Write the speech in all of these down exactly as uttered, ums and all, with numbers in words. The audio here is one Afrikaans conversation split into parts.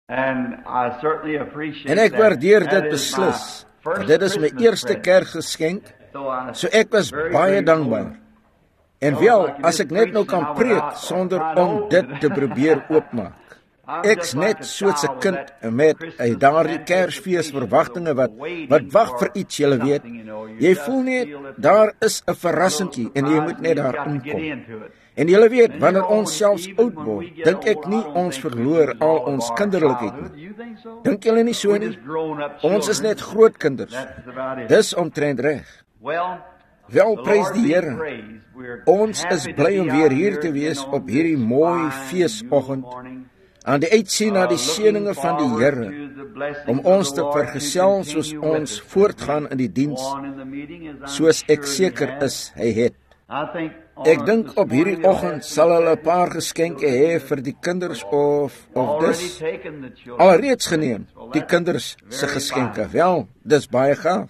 En ek waardeer dit beslis. Dit is my eerste kerkgeskenk, so ek was baie dankbaar. En wel, as ek net nou kan preek sonder om dit te probeer oopmaak. Ek's net soos 'n kind met hy daardie Kersfees verwagtinge wat wat wag vir iets, jy weet. Jy voel net daar is 'n verrassingkie en jy moet net daar inkom. En jy weet, wanneer ons selfs oud word, dink ek nie ons verloor al ons kinderlikheid nie. Dink julle nie so nie? Ons is net groot kinders. Dis omtrent reg. Wel, prys die Here. Ons is bly om weer hier te wees op hierdie mooi feesoggend, aan die uitsien na die seëninge van die Here, om ons te vergesel soos ons voortgaan in die diens, soos ek seker is hy het. Ek dink op hierdie oggend sal hulle 'n paar geskenke hê vir die kinders of of dis alreeds geneem, die kinders se geskenke. Wel, dis baie gaaf.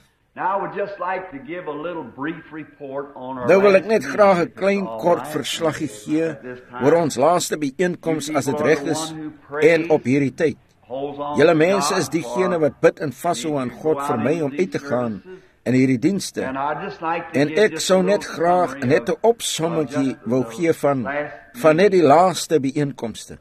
Nou wil ek net graag 'n klein kort verslaggie gee oor ons laaste byeenkoms as dit reg is en op hierdie tyd. Julle mense is diegene wat bid en vashou aan God vir my om uit te gaan in hierdie dienste. En ek sou net graag net 'n opsomming wou gee van van net die laaste byeenkomste.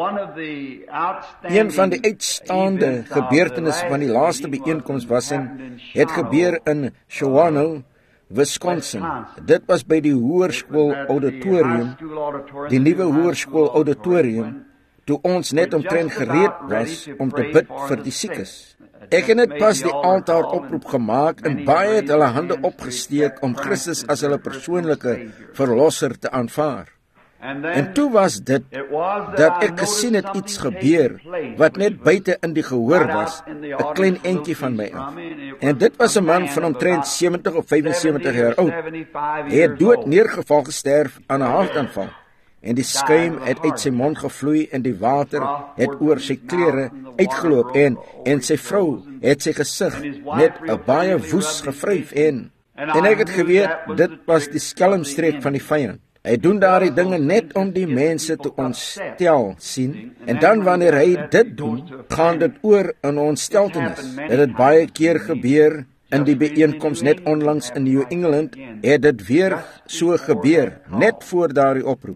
Een van die uitstaande gebeurtenisse van die laaste byeenkoms was in het gebeur in Shawano, Wisconsin. Dit was by die hoërskool auditorium, die nuwe hoërskool auditorium, toe ons net omtrent gereed was om te bid vir die siekes. Ek het net pas die altaar oproep gemaak en baie het hulle hande opgesteek om Christus as hulle persoonlike verlosser te aanvaar. En toe was dit dat ek gesien het iets gebeur wat net buite in die gehoor was, 'n klein entjie van my af. En dit was 'n man van omtrent sewentig of vyfensewentig jaar oud. Hy het dood neergeval gesterf aan 'n hartaanval. En die skuim het uit sy mond gevloei en die water het oor sy klere uitgeloop en en sy vrou het sy gesig net 'n baie woes gevryf en en ek het geweet dit was die skelmstreek van die vyand. Hy doen daardie dinge net om die mense te ontstel, sien, en dan wanneer hy dit doen, gaan dit oor in ontsteltenis. Het dit baie keer gebeur in die byeenkoms net onlangs in New England, het dit weer so gebeur, net voor daardie oproep.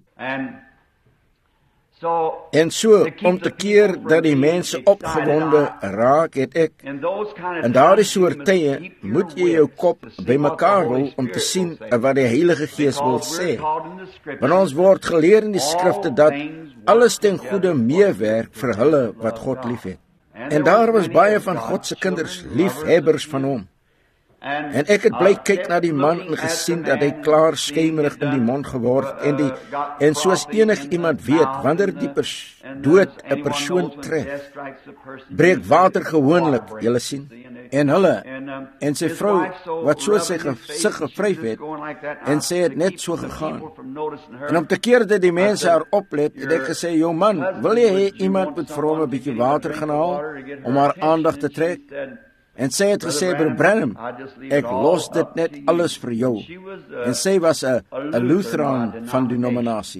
En so, om te keer dat die mense opgewonde raak, het ek, in daardie soort tye, moet jy jou kop bymekaar hou om te sien wat die Heilige Gees wil sê. Want ons word geleer in die skrifte dat alles ten goeie meewerk vir hulle wat God liefhet. En daar was baie van God se kinders, liefhebbers van hom. En ek het bly kyk na die man en gesien dat hy klaar skemerig in die mond geword en die en soos enig iemand weet, wanneer die pers, dood 'n persoon tref, breek water gewoonlik, julle sien. En hulle en sy vrou wat so sy gesig gevryf het en sy het net so gegaan. En om te keer dat die mense haar oplet, het ek gesê, "Jou man, wil jy hê iemand moet vir hom 'n bietjie water gaan haal om haar aandag te trek?" En sy het gesê, "Broer Branham, ek los dit net alles vir jou." En sy was 'n 'n Lutheran van denominasie.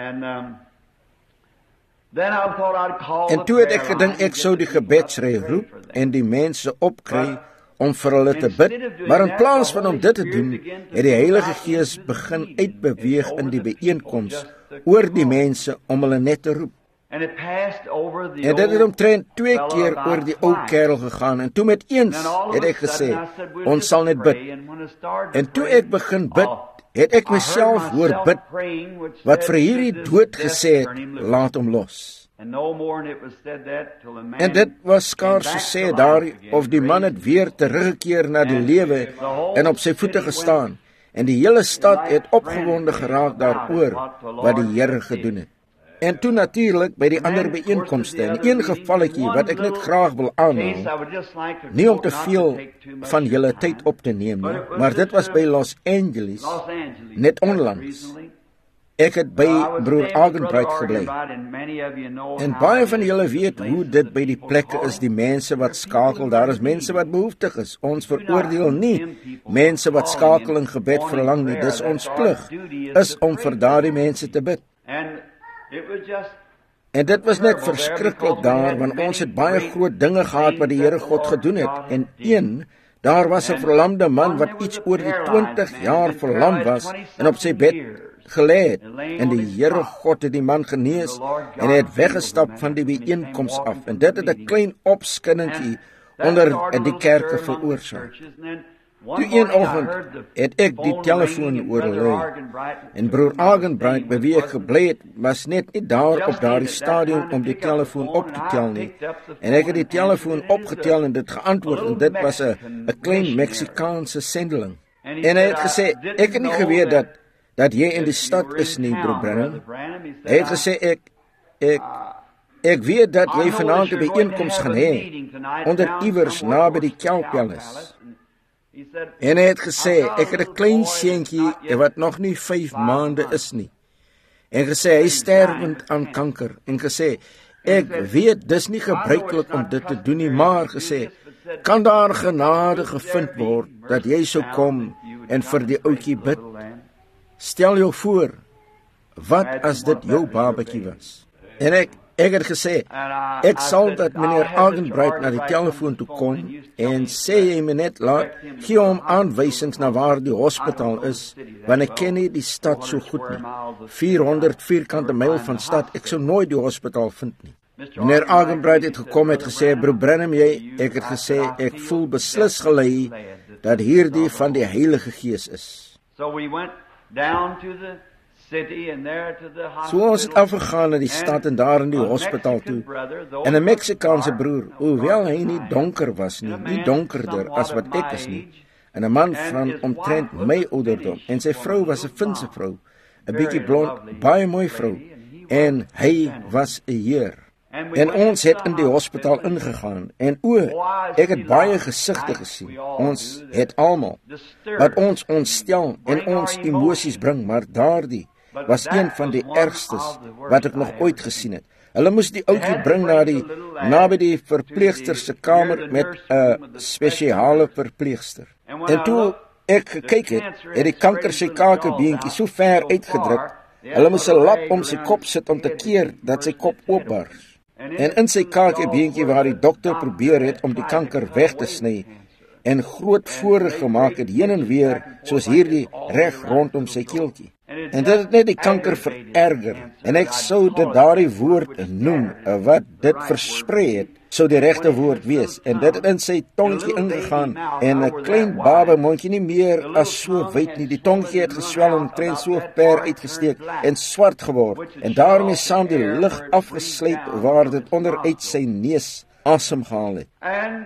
En toe het ek gedink ek sou die gebedsry roep en die mense opkry om vir hulle te bid, maar in plaas van om dit te doen, het die Heilige Gees begin uitbeweeg in die byeenkoms oor die mense om hulle net te roep. En dit het omtrent twee keer oor die ou kerel gegaan, en toe met eens het ek gesê, ons sal net bid. En toe ek begin bid, het ek myself hoor bid, wat vir hierdie dood gesê het, laat hom los. En dit was skaars gesê daar, of die man het weer teruggekeer na die lewe en op sy voete gestaan, en die hele stad het opgewonde geraak daaroor wat die Here gedoen het. En toe natuurlik by die ander byeenkomste, en een gevalletjie wat ek net graag wil aanhaal, nie om te veel van julle tyd op te neem nie, maar dit was by Los Angeles, net onlangs. Ek het by broer Argenbright gebly. En baie van julle weet hoe dit by die plekke is, die mense wat skakel, daar is mense wat behoeftig is. Ons veroordeel nie mense wat skakel in gebed verlang nie, dis ons plig, is om vir daardie mense te bid. En dit was net verskriklik daar, want ons het baie groot dinge gehad wat die Here God gedoen het. En een, daar was 'n verlamde man wat iets oor die twintig jaar verlam was en op sy bed gelê het. En die Here God het die man genees en hy het weggestap van die byeenkoms af. En dit het 'n klein opskuddingkie onder die kerke veroorsaak. Toe een oggend het ek die telefoon oorlei en broer Argenbright, by wie ek gebly het, was net nie daar op daardie stadium om die telefoon op te tel nie. En ek het die telefoon opgetel en dit geantwoord en dit was 'n 'n klein Meksikaanse sendeling. En hy het gesê, ek het nie geweet dat dat jy in die stad is nie, broer Branham. Hy het gesê, ek ek ek weet dat jy vanaand 'n byeenkoms gaan hê onder iewers naby die Kelpellis. En hy het gesê, ek het 'n klein seentjie wat nog nie vyf maande is nie. En gesê, hy sterwend aan kanker. En gesê, ek weet, dis nie gebruiklik om dit te doen nie, maar gesê, kan daar genade gevind word, dat jy sou kom en vir die ouetjie bid? Stel jou voor, wat as dit jou babatjie was? En ek, ek het gesê, ek sal dat meneer Argenbright na die telefoon toe kom en sê jy my net laat, gee hom aanwysings na waar die hospitaal is, want ek ken nie die stad so goed nie. vier honderd vierkante myl van stad, ek sou nooit die hospitaal vind nie. Meneer Argenbright het gekom, het gesê, broer Branham, jy, ek het gesê, ek voel beslis gelei, dat hierdie van die Heilige Gees is. So we went down to the city and there to the hospital. So ons het afgegaan na die stad en daar in die hospitaal toe. En 'n Meksikaanse broer, hoewel hy nie donker was nie, nie donkerder as wat ek is nie, en 'n man van omtrent my ouderdom, en sy vrou was 'n Finse vrou, 'n bietjie blond, baie mooi vrou, en hy was 'n Heer. En ons het in die hospitaal ingegaan, en o, ek het baie gesigte gesien, ons het almal, wat ons ontstel en ons emosies bring, maar daardie was een van die ergstes wat ek nog ooit gesien het. Hulle moes die ouetjie bring na die, naby die verpleegster se kamer met 'n spesiale verpleegster. En toe ek gekyk het, het die kanker sy kakebeentjie so ver uitgedruk, hulle moes 'n lap om sy kop sit om te keer dat sy kop oopbars. En in sy kakebeentjie waar die dokter probeer het om die kanker weg te sny en groot vore gemaak het heen en weer soos hierdie reg rondom sy keeltjie. En dit het net die kanker vererger. En ek sou dit daardie woord noem wat dit versprei het, sou die regte woord wees. En dit het in sy tongkie ingegaan en 'n klein baba mondjie nie meer as so wyd nie. Die tongkie het geswel en tren so ver uitgesteek en swart geword. En daarmee saam die lug afgeslyp waar dit onderuit sy neus asem gehaal het. And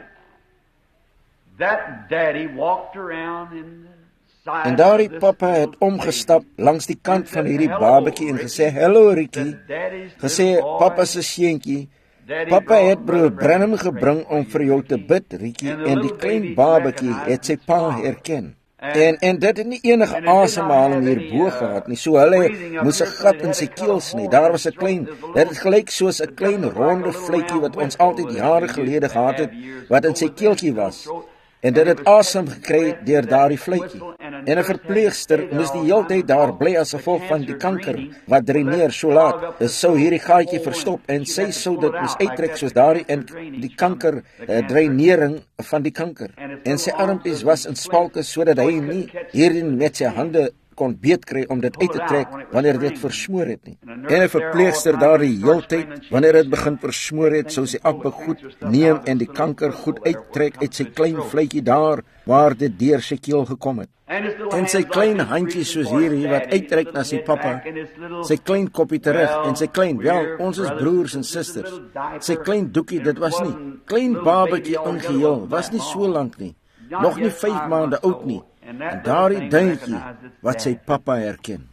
that daddy walked around in En daardie pappa het omgestap langs die kant van hierdie babatjie en gesê, "Hallo Ricky," gesê, "Pappa se seentjie, pappa het broer Branham gebring om vir jou te bid, Ricky," en die klein babatjie het sy pa herken. En en dit het nie enige asemhaling hierbo gehad nie, so hulle moes 'n gat in sy keel sny. Daar was 'n klein, dit het gelyk soos 'n klein ronde vletjie wat ons altyd jare gelede gehad het, wat in sy keeltjie was. En dit het asem gekry deur daardie vletjie. En 'n verpleegster moes die heeltyd daar bly as gevolg van die kanker wat dreineer so laat. Dis sou hierdie gaatjie verstop en sy sou dit moes uittrek soos daardie in die kanker uh, dreinering van die kanker. En sy armpies was in spalke sodat hy nie hierin met sy hande kon beet kry om dit uit te trek wanneer dit versmoor het nie. En 'n verpleegster daar die heeltyd, wanneer dit begin versmoor het, sou sy appe goed neem en die kanker goed uittrek uit sy klein vletjie daar waar dit deur sy keel gekom het. En sy klein handjies soos hierdie wat uitreik na sy pappa, sy klein koppie terug en sy klein, wel, ons is broers en susters. Sy klein doekie, dit was nie, klein babatjie ingeheel, was nie so lank nie, nog nie vyf maande oud nie. En daardie dingetjie wat sy pappa herken.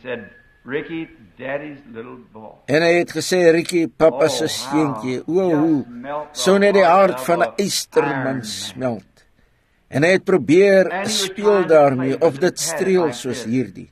En hy het gesê, Ricky, pappa se seentjie, o hoe, sou net die hart van 'n ysterman smelt. En hy het probeer speel daarmee, of dit streel soos hierdie.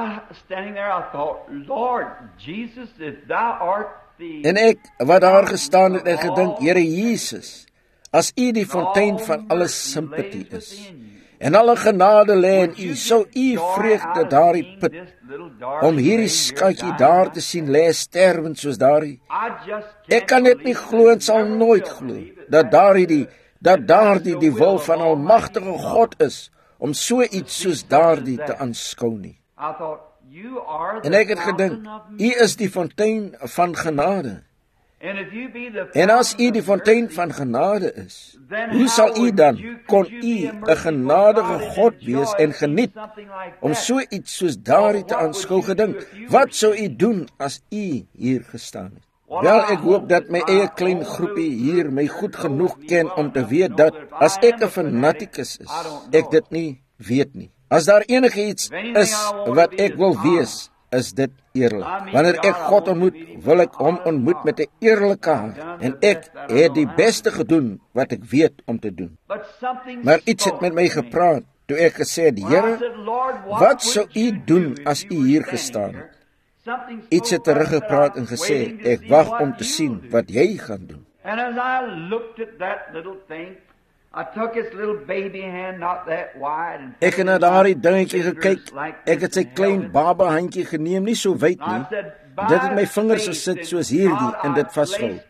En ek, wat daar gestaan het en gedink, Here Jesus, as U die fontein van alle simpatie is, En alle genade lê in u, sou u vreugde daardie put, om hierdie skatjie daar te sien lê sterwend soos daardie. Ek kan net nie glo en sal nooit glo, dat daardie die, dat daardie die wil van almagtige God is, om so iets soos daardie te aanskou nie. En ek het gedink, u is die fontein van genade. En as u die fontein van genade is, hoe sal u dan, kon u 'n genadige God wees en geniet, om so iets soos daardie te aanskou gedink? Wat sou u doen as u hier gestaan het? Wel, ek hoop dat my eie klein groepie hier my goed genoeg ken om te weet dat, as ek 'n fanatikus is, ek dit nie weet nie. As daar enige iets is wat ek wil wees, is dit eerlik. Wanneer ek God ontmoet, wil ek hom ontmoet met 'n eerlike hart. En ek het die beste gedoen wat ek weet om te doen. Maar iets het met my gepraat, toe ek gesê het, Here, wat sou u doen as u hier gestaan het? Iets het teruggepraat en gesê, ek wag om te sien wat jy gaan doen. Ek het na daardie dingetjie gekyk, ek het sy klein baba handjie geneem, nie so wyd nie, dit het my vingers gesit soos hierdie en dit vasgehou.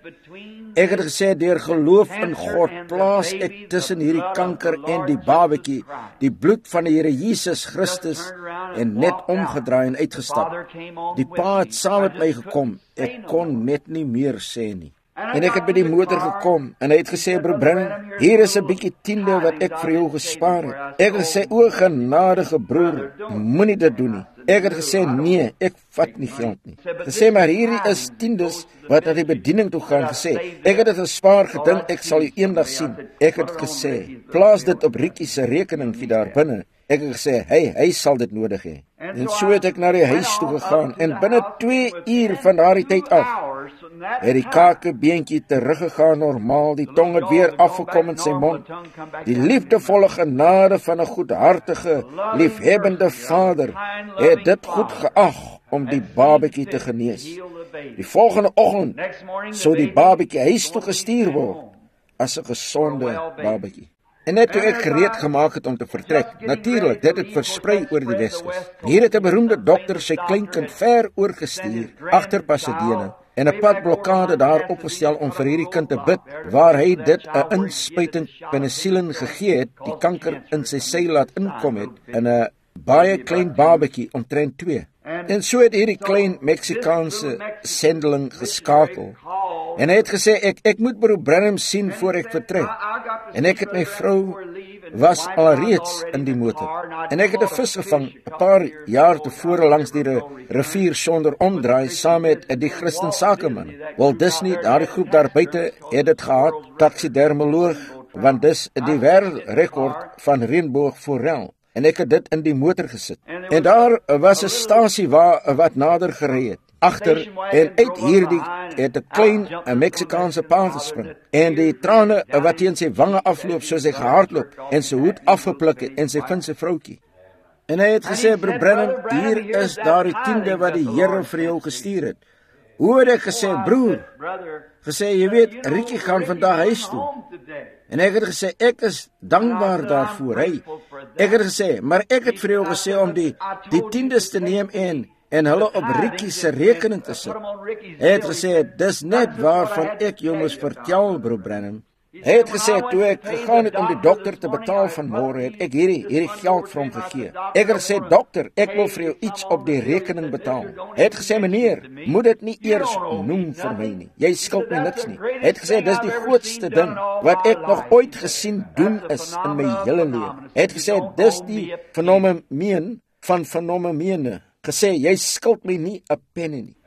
Ek het gesê, deur geloof in God, plaas ek tussen hierdie kanker en die babatjie, die bloed van die Here Jesus Christus, en net omgedraai en uitgestap. Die pa het saam met my gekom, ek kon net nie meer sê nie. En ek het by die motor gekom, en hy het gesê, broer Branham, hier is 'n bietjie tiende wat ek vir jou gespaar het. Ek het gesê, o genadige broer, moenie dit doen nie. Ek het gesê, nee, ek vat nie geld nie. Gesê, maar hierdie is tiendes wat na die bediening toe gaan, gesê. Ek het dit gespaar, gedink, ek sal jou eendag sien. Ek het gesê, plaas dit op Riekie se rekening vir daar binne. Ek het gesê, hy, hy sal dit nodig hê. En so het ek na die huis toe gegaan, en binne twee uur van daardie tyd af, het die kakebeentjie teruggegaan normaal, die tong het weer afgekom in sy mond. Die liefdevolle genade van 'n goedhartige, liefhebbende Vader het dit goed geag om die babatjie te genees. Die volgende oggend sou die babatjie huis toe gestuur word as 'n gesonde babatjie. En net toe ek gereed gemaak het om te vertrek, natuurlik, dit het versprei oor die Weskus. Hier het 'n beroemde dokter sy kleinkind ver oorgestuur, agter Pasadena, en 'n padblokkade daar opgestel om vir hierdie kind te bid, waar hy dit 'n inspuitend penicillin gegee het, die kanker in sy sy laat inkom het, in 'n baie klein babatjie, omtrent twee. En so het hierdie klein Meksikaanse sendeling geskakel. En hy het gesê, ek, ek moet broer Branham sien voor ek vertrek. En ek het my vrou was alreeds in die motor. En ek het 'n vis gevang, 'n paar jaar tevore langs die rivier sonder omdraai, saam met die Christen sakeman. Walt Disney, daardie groep daar buite, het dit gehad, taxidermoloog, want dis die wêreldrekord van reënboogforel. En ek het dit in die motor gesit. En daar was 'n stasie waar wat nader gery het. Agter en uit hierdie het 'n klein 'n Meksikaanse pa gespring. En die trane wat teen sy wange afloop soos hy gehardloop en sy hoed afgepluk het en sy vind sy vroutjie. En hy het gesê, broer Branham, hier is daardie tiende wat die Here vir jou gestuur het. Hoe het ek gesê, broer? Gesê, jy weet, Riekie gaan vandag huis toe. En ek het gesê, ek is dankbaar daarvoor, hy. Ek het gesê, maar ek het vir jou gesê om die, die tiendes te neem en, en hulle op Riekie se rekening te sit. Hy het gesê, dis net waarvan ek jou moes vertel, broer Branham. Hy het gesê, toe ek gegaan het om die dokter te betaal vanmôre, het ek hierdie, hierdie geld vir hom gegee. Ek het gesê, dokter, ek wil vir jou iets op die rekening betaal. Hy het gesê, meneer, moet dit nie eers noem vir my nie. Jy skuld my niks nie. Hy het gesê, dis die grootste ding wat ek nog ooit gesien doen is in my hele lewe. Hy het gesê, dis die fenomeen van fenomene. Gesê, jy skuld my nie 'n penny nie.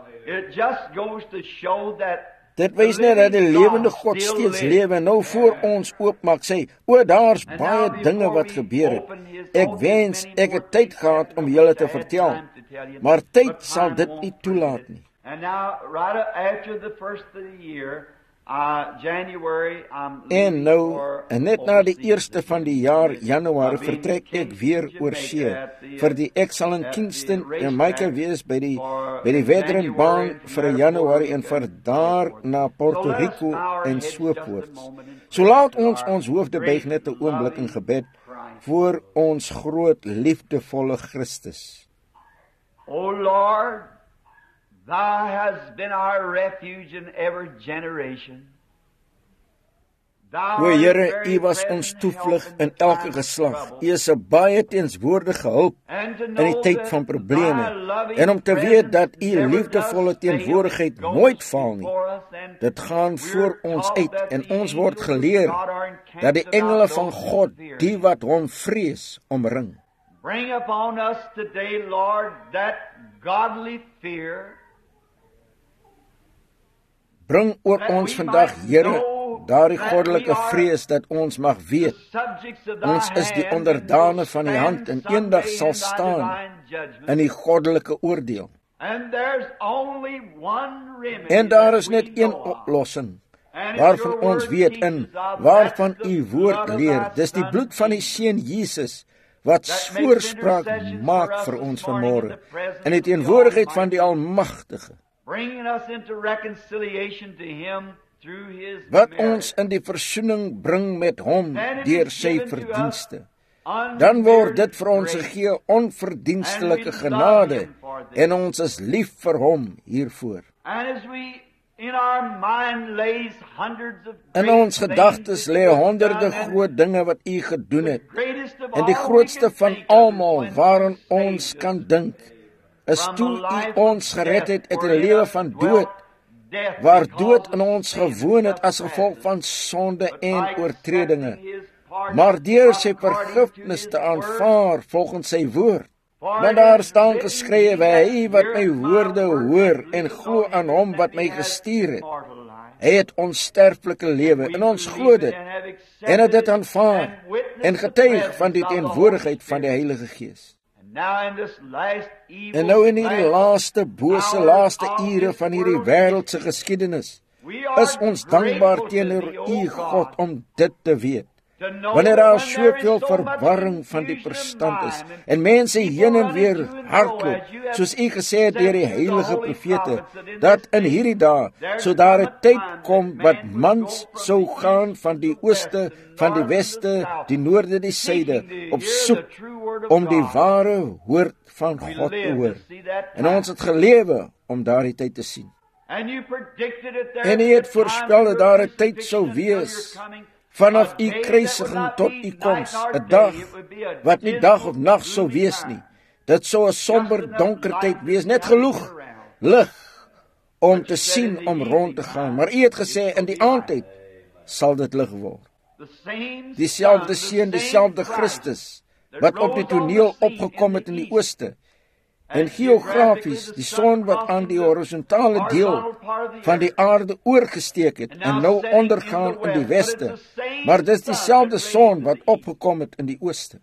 It just goes to show that dit wys net dat die lewende God steeds lewe en nou voor ons oopmaak sê, o, daar's baie dinge wat gebeur het. Ek wens ek het tyd gehad om julle te vertel, maar tyd sal dit nie toelaat nie. En nou, en net na die eerste van die jaar, Januarie, vertrek ek weer oor see, vir die ek sal in Kingston, Jamaica wees, by die, by die Wedrenbaan vir Januarie, en vir daar na Puerto Rico en so voort. So laat ons ons hoofde buig net 'n oomblik in gebed, voor ons groot liefdevolle Christus. O Lord, Thou hast been our refuge in every generation. O Here, U was ons toevlug in elke geslag. U is 'n baie teenswoordige hulp in die tyd van probleme. En om te weet dat U liefdevolle teenwoordigheid nooit faal nie. Dit gaan voor ons uit en ons word geleer dat die engele van God, die wat Hom vrees, omring. Bring upon us today, Lord, that godly fear. Bring oor ons vandag, Here, daardie goddelike vrees dat ons mag weet, ons is die onderdane van die hand en eendag sal staan in die goddelike oordeel. En daar is net een oplossing, waarvan ons weet en waarvan U woord leer. Dis die bloed van die Seun Jesus, wat voorspraak maak vir ons vanmôre, in die teenwoordigheid van die Almagtige, wat ons in die versoening bring met Hom deur sy verdienste. Dan word dit vir ons gegee onverdienstelike genade en ons is lief vir Hom hiervoor. In ons gedagtes lê honderde groot dinge wat U gedoen het. En die grootste van almal waaraan ons kan dink, is toe U ons gered het uit 'n lewe van dood, waar dood in ons gewoon het as gevolg van sonde en oortredinge, maar deur sy vergifnis te aanvaar volgens sy woord. Want daar staan geskrywe, hy wat my woorde hoor en glo aan Hom wat my gestuur het, hy het onsterflike lewe en ons glo dit en het dit aanvaar en getuig van die teenwoordigheid van die Heilige Gees. En nou in hierdie laaste, bose, laaste ure van hierdie wêreldse geskiedenis, is ons dankbaar teenoor U God om dit te weet. Wanneer daar soveel verwarring van die verstand is, en mense heen en weer hardloop, soos U gesê het deur die heilige profete, dat in hierdie dae, so daar 'n tyd kom, wat mans sou gaan van die ooste, van die weste, die noorde, die suide, op soek om die ware woord van God te hoor. En ons het gelewe om daardie tyd te sien. En U het voorspel dat daar 'n tyd sou wees, vanaf U kruisiging tot U koms, 'n dag wat nie dag of nag sou wees nie. Dit sou 'n somber donker tyd wees, net genoeg lig om te sien om rond te gaan. Maar U het gesê in die aandtyd sal dit lig word. Dieselfde Seun, dieselfde Christus, wat op die toneel opgekom het in die ooste, en geografies die son wat aan die horisontale deel van die aarde oorgesteek het en nou ondergaan in die weste, maar dis dieselfde son wat opgekom het in die ooste.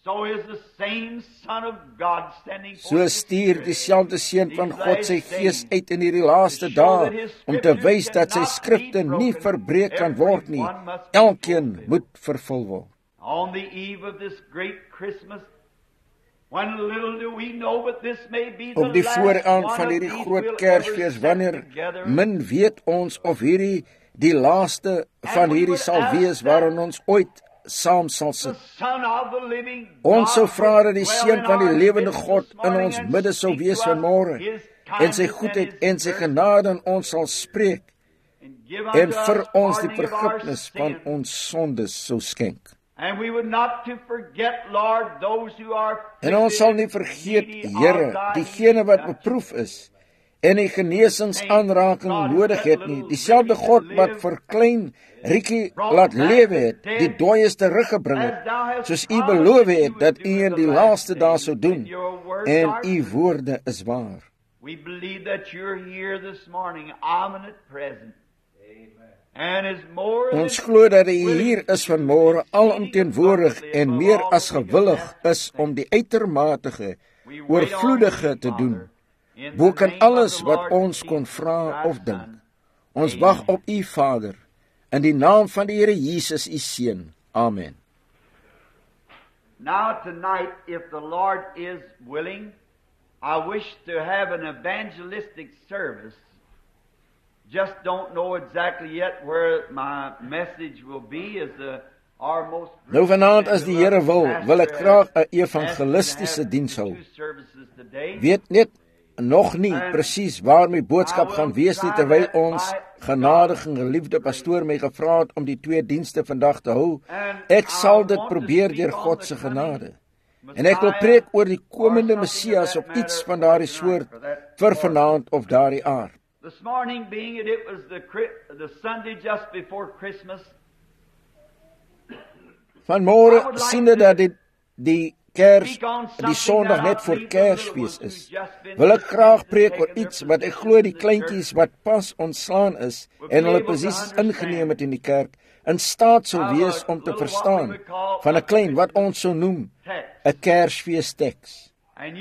So stuur dieselfde Seun van God sy Gees uit in hierdie laaste dae om te wys dat sy skrifte nie verbreek kan word nie. Elkeen moet vervul word. On the eve of this great Christmas, when little do we know, but this may be the op die last vooraand one van of hierdie these groot we'll Kersfees, ever wanneer set together. min weet ons of hierdie die laaste van hierdie sal wees waarin ons ooit saam sal The sit. Son of the living Ons sou God vra dat die dwell Seun in van die our lewende midst God this in morning ons and midde sou speak wees to us vanmôre His en sy kindness goedheid and en His sy mercy, genade aan ons sal spreek and give en unto vir us ons die pardoning of our vergifnis van sins. ons sondes sou skenk. And we would not to forget, Lord, those who are En ons sal nie vergeet, Here, diegene wat beproef is en die genesingsaanraking nodig het nie. Dieselfde God wat vir klein Riekie laat lewe het, die dooies teruggebring het, soos U beloof het dat U in die laaste dae sou doen. En U woorde is waar. We believe that you're here this morning, omnipresent present. And is more Ons than glo dat U hier is vanmôre, alomteenwoordig en meer as gewillig is om die uitermatige, oorvloedige te doen, bo kan alles wat ons kon vra of dink. Ons wag op U, Vader, in die naam van die Here Jesus, U Seun. Amen. Now tonight, if the Lord is willing, I wish to have an evangelistic service. Just don't know exactly yet where my message will be as the Nou vanaand as die Here wil, wil ek graag 'n evangelistiese diens hou. Weet net nog nie presies waar my boodskap gaan wees nie, terwyl ons genadige en geliefde pastoor my gevra het om die twee dienste vandag te hou. Ek sal dit probeer deur God se genade. En ek wil preek oor die komende Messias of iets van daardie soort vir vanaand of daardie aard. This morning being it, it was the, the Sunday just before Christmas. Vanmôre sien dit dat dit die Kers, die Sondag net voor Kersfees is. Wil ek graag preek oor iets wat ek glo die kleintjies wat pas ontslaan is en hulle posisies ingeneem het in die kerk, in staat sou wees om te verstaan van 'n klein wat ons sou noem 'n Kersfeesteks.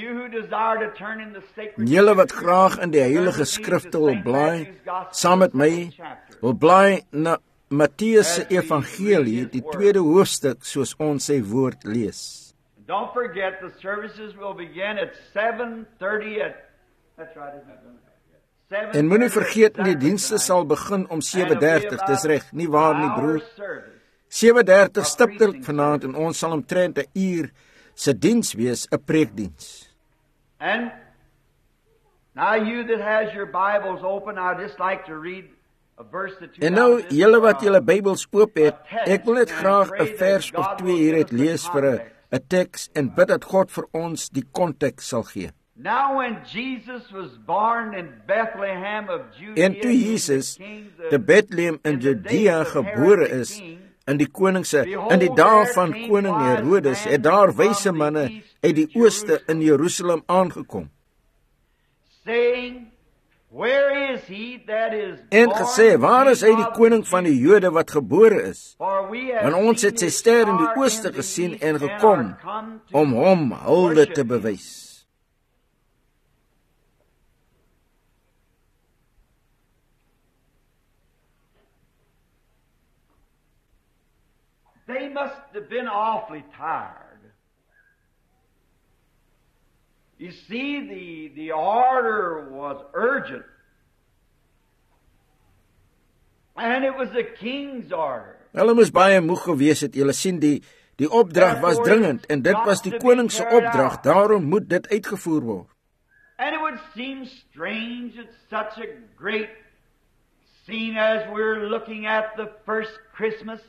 Julle wat graag in die Heilige Skrifte wil blaai, saam met my, wil blaai na Matteus se Evangelie, die tweede hoofstuk, soos ons sy woord lees. Don't forget the services will begin at seven thirty at That's right, isn't it? En moenie vergeet nie, die dienste sal begin om sewe dertig. Dis reg, nie waar nie, broer? sewe dertig stiptelik vanaand en ons sal omtrent 'n uur se diens wees, 'n preekdiens. And now you that has your Bibles open, I'd just like to read a verse that you En nou, julle wat julle Bybels oop het, ek wil net graag 'n vers of twee hieruit lees vir 'n 'n teks en bid dat God vir ons die konteks sal gee. Now when Jesus was born in Bethlehem of Judea, en toe Jesus te Bethlehem in Judea gebore is, in die koningse, in die dae van koning Herodes, het daar wyse manne uit die ooste in Jerusalem aangekom. Saying, where is he that is en gesê, waar is hy die koning van die Jode wat gebore is? Want ons het sy ster in die ooste gesien en gekom om hom hulde te bewys. They must have been awfully tired. You see, the, the order was urgent. And it was the king's order. Hulle moes baie moeg gewees het. Julle sien, die, die opdrag was dringend, en dit was die koning se opdrag. Daarom moet dit uitgevoer word. And it would seem strange at such a great scene as we're looking at the first Christmas,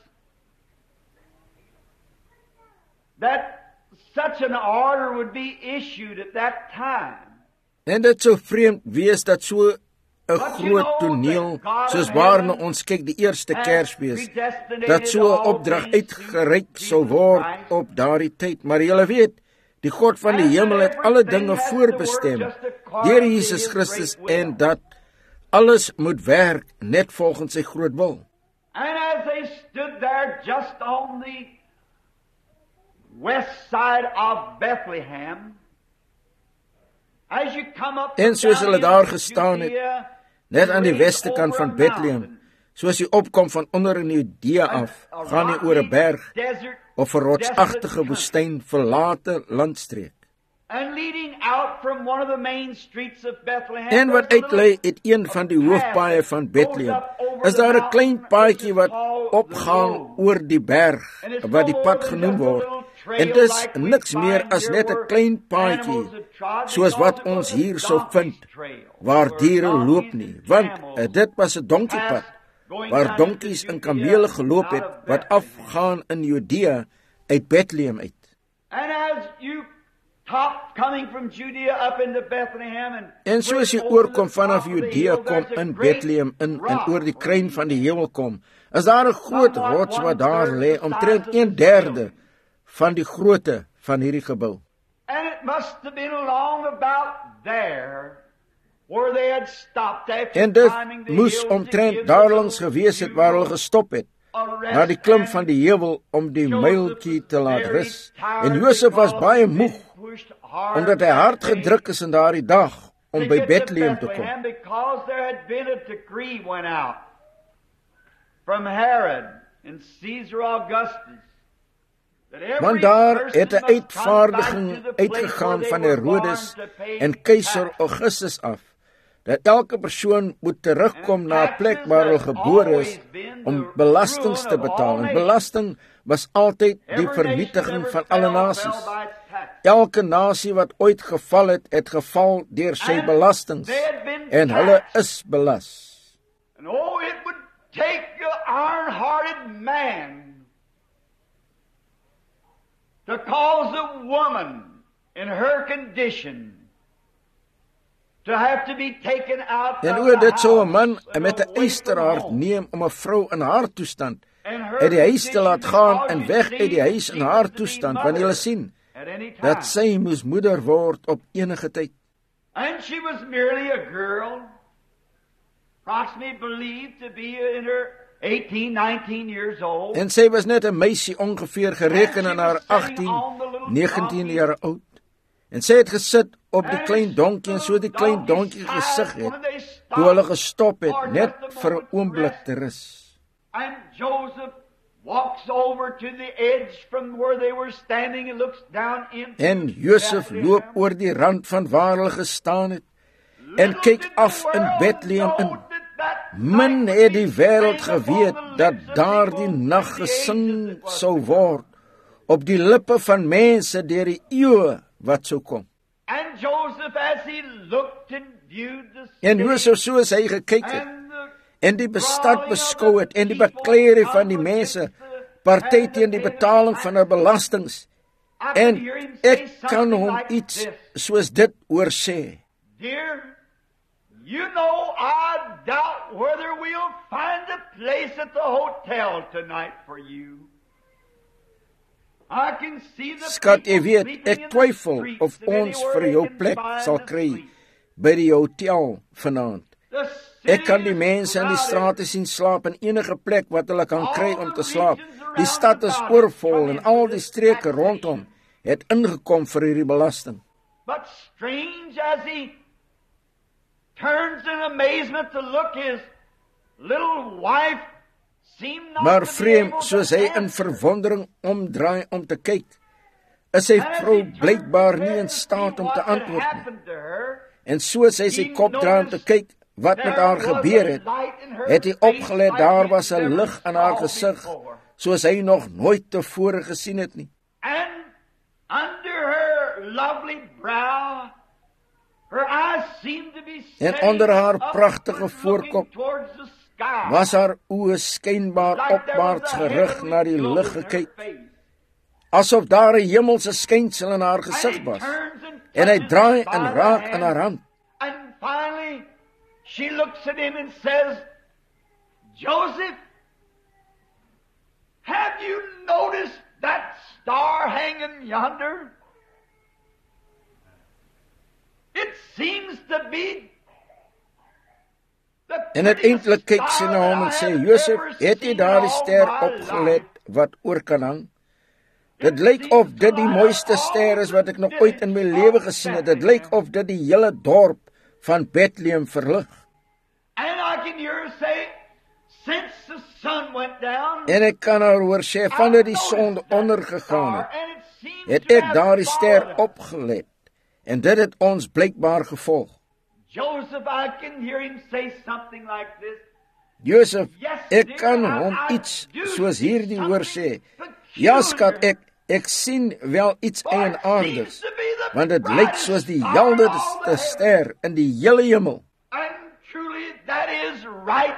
that such an order would be issued at that time. En dit sou vreemd wees dat so 'n groot toneel, soos waarna ons kyk die eerste Kersfees, dat so 'n opdrag uitgereik sou word op daardie tyd. Maar julle weet, die God van die hemel het alle dinge voorbestem deur Jesus Christus, en dat alles moet werk net volgens sy groot wil. And as they stood there just on the west side of Bethlehem, as you come up en soos hulle daar gestaan het, net aan die weste kant van Bethlehem, soos jy opkom van onder in Judea af, gaan jy oor 'n berg of 'n rotsagtige woestyn, verlate landstreek. En wat uitlei uit een van die hoofpaaie van Bethlehem, is daar 'n klein paadjie wat opgaan oor die berg, wat die pad genoem word. En dit is niks meer as net 'n klein paadjie, soos wat ons hier sou vind, waar diere loop nie, want dit was 'n donkiepad, waar donkies en kamele geloop het, wat afgaan in Judea uit Bethlehem uit. En soos jy oorkom vanaf Judea kom in Bethlehem in en oor die kruin van die hemel kom, is daar 'n groot rots wat daar lê, omtrent een derde van die grootte van hierdie gebou. And it must have been along about there where they had stopped after En dit climbing the moes hills omtrent daarlangs gewees het waar hulle gestop het, na die klim van die heuwel om die myltjie te laat rus. En Josef was baie moeg, omdat hy hard gedruk is in daardie dag om by Bethlehem te kom. Because there had been a decree went out from Herod and Caesar Augustus. Want daar het 'n uitvaardiging uitgegaan van Herodes en keiser Augustus af, dat elke persoon moet terugkom na 'n plek waar hulle gebore is om belastings te betaal. En belasting was altyd die vernietiging van alle nasies. Elke nasie wat ooit geval het, het geval deur sy belastings. En hulle is belas. And oh, it would take an iron-hearted man to cause a woman in her condition to have to be taken out En of oor the dit sou 'n house man and met 'n away from eysterhart home. neem om 'n vrou in haar toestand And her uit die huis te laat condition gaan because en you weg see, uit die huis she in haar was to be toestand, mother wanneer hulle sien at any time. dat sy moes moeder word op enige tyd. And she was merely a girl, approximately believed to be in her eighteen, nineteen years old. En sy was net 'n meisie ongeveer gereken in haar agttien, negentien jaar oud. En sy het gesit op die klein donkie en so die klein donkie gesig het, toe hulle gestop het, net vir 'n oomblik te rus. And Joseph walks over to the edge from where they were standing and looks down into En Josef loop oor die rand van waar hulle gestaan het, en kyk af in Bethlehem in. Min het die wêreld geweet dat daardie nag gesing sou word op die lippe van mense deur die eeue wat sou kom. And Joseph, as he looked and viewed the En city Josef soos hy gekyk het and the en die bestad beskou het en die bekleierie van die mense, party teen die betaling van hulle belastings, en ek kan hom iets soos dit hoor sê. Dear, you know I doubt whether we'll find a place at the hotel tonight for you. I can see the Skat, jy people weet, sleeping ek in the twyfel streets of and ons anywhere vir they jou can plek find sal a kry sleep. by die hotel vanaand. The Ek kan city die is mense in die crowded. strate sien slaap in enige plek wat hulle kan kry om te slaap. Die stad is oorvol en al die streke rondom het ingekom vir hierdie belasting. But strange as he turns in amazement to look, his little wife seemed not Maar to be vreemd, able to soos hy in answer. verwondering omdraai om te kyk, is sy vrou blykbaar nie in staat om te antwoord nie. En soos hy sy kop draai om te kyk wat met haar gebeur het, het hy opgelet daar was 'n lig in haar gesig, soos hy nog nooit tevore gesien het nie. And under her lovely brow, her eyes seemed to be En steady onder haar upward pragtige looking voorkop towards the sky, Was haar oë skynbaar like there was opwaarts a gerig heavenly na die glow lig in her gekyk, face. asof daar 'n hemelse skynsel in haar And gesig he was. turns and En hy touches draai her by en the raak hand. aan haar hand. And finally, she looks at him and says, Joseph, have you noticed that star hanging yonder? It seems to be the En uiteindelik kyk sy na hom en sê, Josef, het jy daardie ster opgelet wat oor kan hang? Dit lyk of dit die mooiste ster is wat ek nog ooit in my lewe gesien het. Dit lyk of dit die hele dorp van Bethlehem verlig. And I can hear her say, since the sun went down, En ek kan haar hoor sê, vandat die son ondergegaan het, and it seems het to ek have daardie ster followed. opgelet. En dit het ons blykbaar gevolg. Joseph, I can hear him say something like this. Josef, ek kan hom iets soos hierdie hoor sê. Ja, skat, ek ek sien wel iets eienaardigs, want dit lyk soos die helderste ster in die hele hemel. And truly that is right.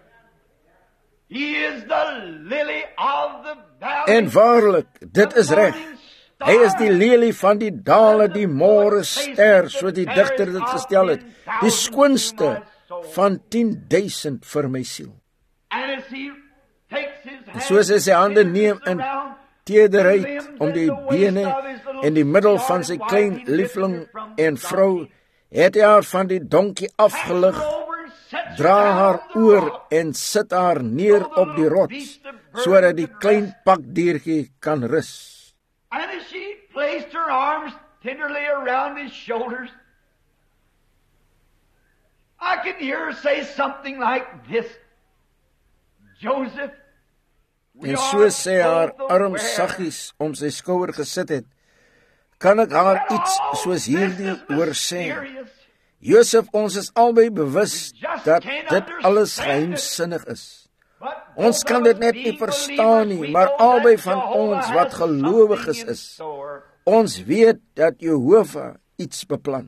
He is the lily of the valley. En waarlik, dit is reg. Hy is die lelie van die dale, die môre ster, soos die digter dit gestel het, die skoonste van tienduisend vir my siel. And as he takes his hand, Soos hy sy hande neem in tederheid om die bene en die middel van sy klein liefling en vrou, het hy haar van die donkie afgelig, dra haar oor en sit haar neer op die rots, sodat die klein pakdiertjie kan rus. And as she placed her arms tenderly around his shoulders, I can hear her say something like this, Joseph, we En are soos sy haar both arm aware saggies om sy skouer gesit het, kan ek haar iets soos hierdie This is hoor sê. mysterious. Josef, ons is albei bewus dat dit alles geheimsinnig is. Ons kan dit net nie verstaan nie, maar albei van ons wat gelowiges is, ons weet dat Jehovah iets beplan.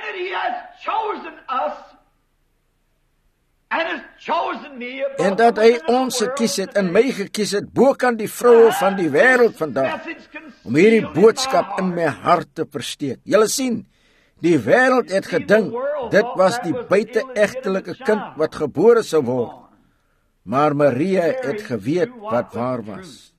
En dat hy ons gekies het en my gekies het, bokant die vroue van die wêreld vandag, om hierdie boodskap in my hart te versteek. Julle sien, die wêreld het gedink, dit was die buite-egtelike kind wat gebore sou word. Maar Maria het geweet wat waar was.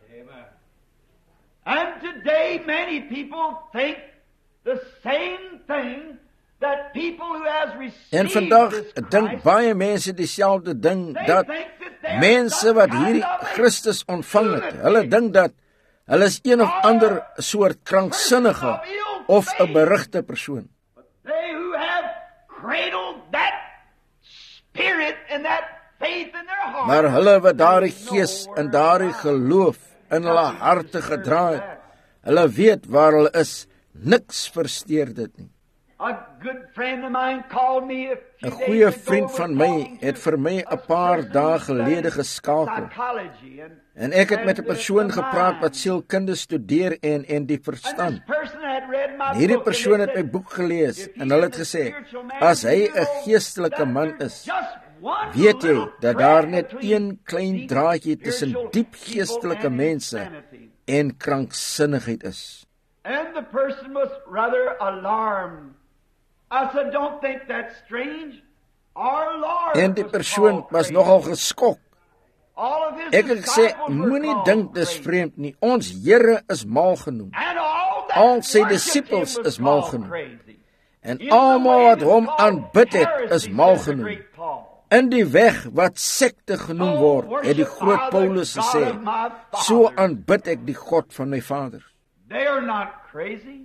And today many people think the same thing that people who has received En vandag this Christ, dink baie mense dieselfde ding, dat mense wat hierdie Christus ontvang het, hulle dink dat hulle is een of ander soort kranksinnige of 'n berigte persoon. they who have cradled that spirit and that faith in their heart, Maar hulle wat daardie gees en daardie geloof in hulle harte gedra het, hulle weet waar hulle is, niks versteur dit nie. a good friend of mine called me a few 'n days Goeie ago vriend van my het vir my 'n paar dae gelede geskakel. psychology and En ek het met 'n persoon gepraat wat sielkunde studeer en en die verstand. Hierdie persoon het my boek gelees en hulle het gesê, as hy 'n geestelike man is, weet jy dat daar net een klein draadjie tussen diep geestelike mense en kranksinnigheid is. And the person was rather alarmed. I said, don't think that's strange. Our Lord En die was persoon called was crazy. nogal geskok. All of his Ek het gesê, disciples were moenie called dink dis crazy. vreemd nie. Ons Here is mal genoem. And all that Al sy worshiped disippels him was is mal called genoem. crazy. En In the almal way wat that's hom called aanbid het, heresy, is mal says the genoem. great Paul. In die weg wat sekte genoem word, het die groot Paulus gesê, so aanbid ek die God van my Vader. They are not crazy.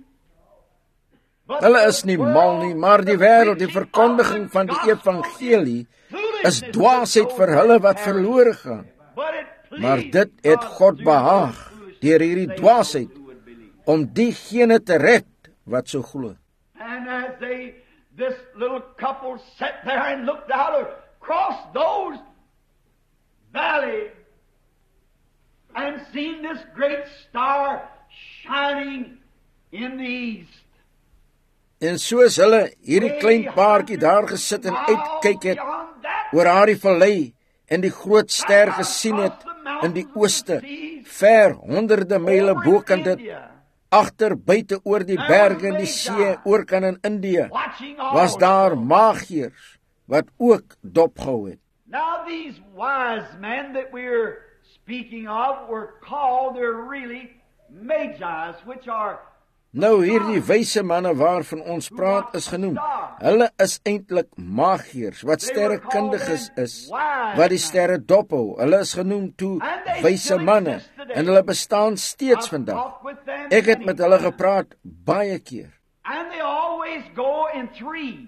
But Hulle the is nie mal nie, maar die wêreld, die verkondiging van die evangelie is dwaasheid vir hulle wat verlore gaan. Maar dit het God behaag, deur hierdie dwaasheid, om diegene te red wat so glo. And as they, this little couple sat there and looked out across those valleys and seen this great star shining in the east. En soos hulle hierdie klein paartjie daar gesit en uitkyk het oor daardie vallei en die groot ster gesien het in die ooste, ver honderde myle bokant dit, agter buite oor die berge en die see oorkant in Indië, was daar magiërs wat ook dopgehou het. Now these wise men that we're speaking of were called, they're really magi's, which are Nou hierdie wyse manne waarvan ons praat is genoem. Hulle is eintlik magiërs wat sterrekundiges is, wat die sterre dophou. Hulle is genoem toe wyse manne en hulle bestaan steeds vandag. Ek het met hulle gepraat baie keer. And they always go in threes,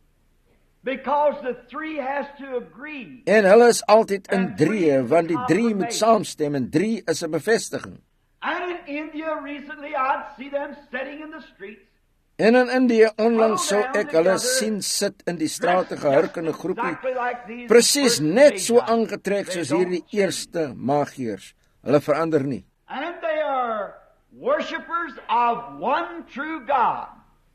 because the three has to agree. En hulle is altyd in drieë, want die drie moet saamstem en drie is 'n bevestiging. And in India recently I'd see them sitting in the streets. En in Indië onlangs sou ek hulle sien sit in die strate gehurk in 'n groepie, presies net so aangetrek soos hierdie eerste magiërs. Hulle verander nie. And they are worshippers of one true God.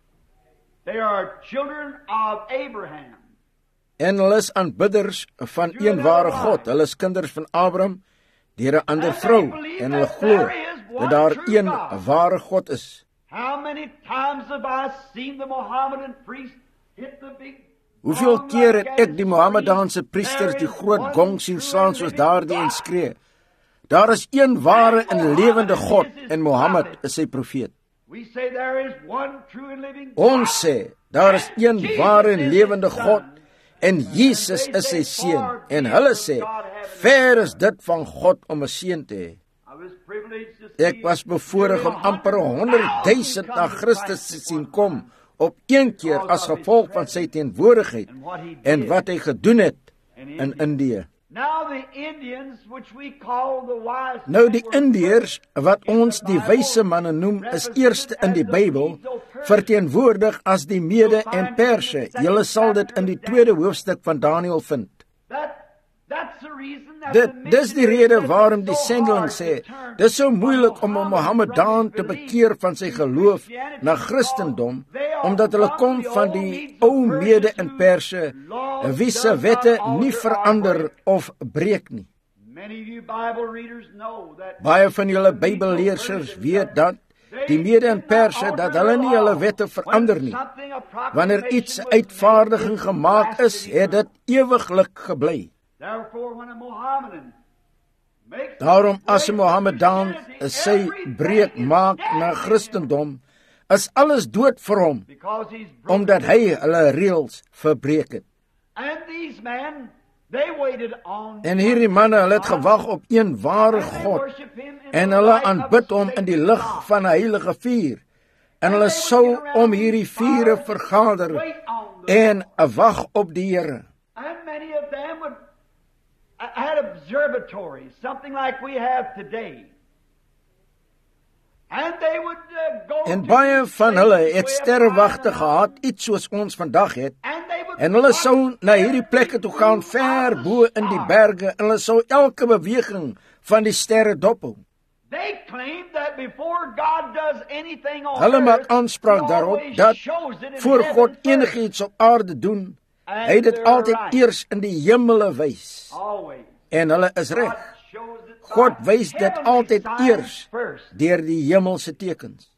They are children of Abraham. En hulle is aanbidders van een ware God. Hulle is kinders van Abraham deur 'n ander vrou en hulle glo dat daar een ware God is. How many times have I seen the Mohammedan priest hit the big Hoeveel keer het ek die Mohammedaanse priesters die groot gong sien slaan soos daardie en skree: Daar is een ware en lewende God en Mohammed is sy profeet. We say there is one true and living God. Ons sê daar is een ware en lewende God en Jesus is sy seun en hulle sê ver is dit van God om 'n seun te hê. Ek was bevoorreg om amper honderdduisend na Christus te sien kom op een keer as gevolg van sy teenwoordigheid en wat hy gedoen het in Indië. Nou die Indiërs wat ons die wyse manne noem is eerste in die Bybel verteenwoordig as die Mede en Perse. Julle sal dit in die tweede hoofstuk van Daniël vind. Dit dis die rede waarom die sendeling sê, dis so moeilik om 'n Mohammedaan te bekeer van sy geloof na Christendom, omdat hulle kom van die ou Mede en Perse, wie se wette nie verander of breek nie. Baie van julle Bybelleesers weet dat die Mede en Perse, dat hulle nie hulle wette verander nie. Wanneer iets uitvaardiging gemaak is, het dit ewiglik gebly. Daarom as 'n Mohammedaan sy breek maak na Christendom, is alles dood vir hom, omdat hy hulle reëls verbreek het. En hierdie manne, hulle het gewag op een ware God, en hulle aanbid hom in die lig van 'n heilige vuur, en hulle sou om hierdie vure vergader, en wag op die Here. Had observatories, something like we have today. And they would uh, go En baie van hulle het sterrewagte gehad, iets soos ons vandag het. En hulle sou na hierdie plekke toe gaan, ver bo in die berge, en hulle sou elke beweging van die sterre dophou. They claim that before God does anything on Hulle maak earth, aanspraak daarop dat voor God enigiets op aarde doen, hy het dit altyd eers in die hemele wys. En hulle is reg. God wys dit altyd eers deur die hemelse tekens.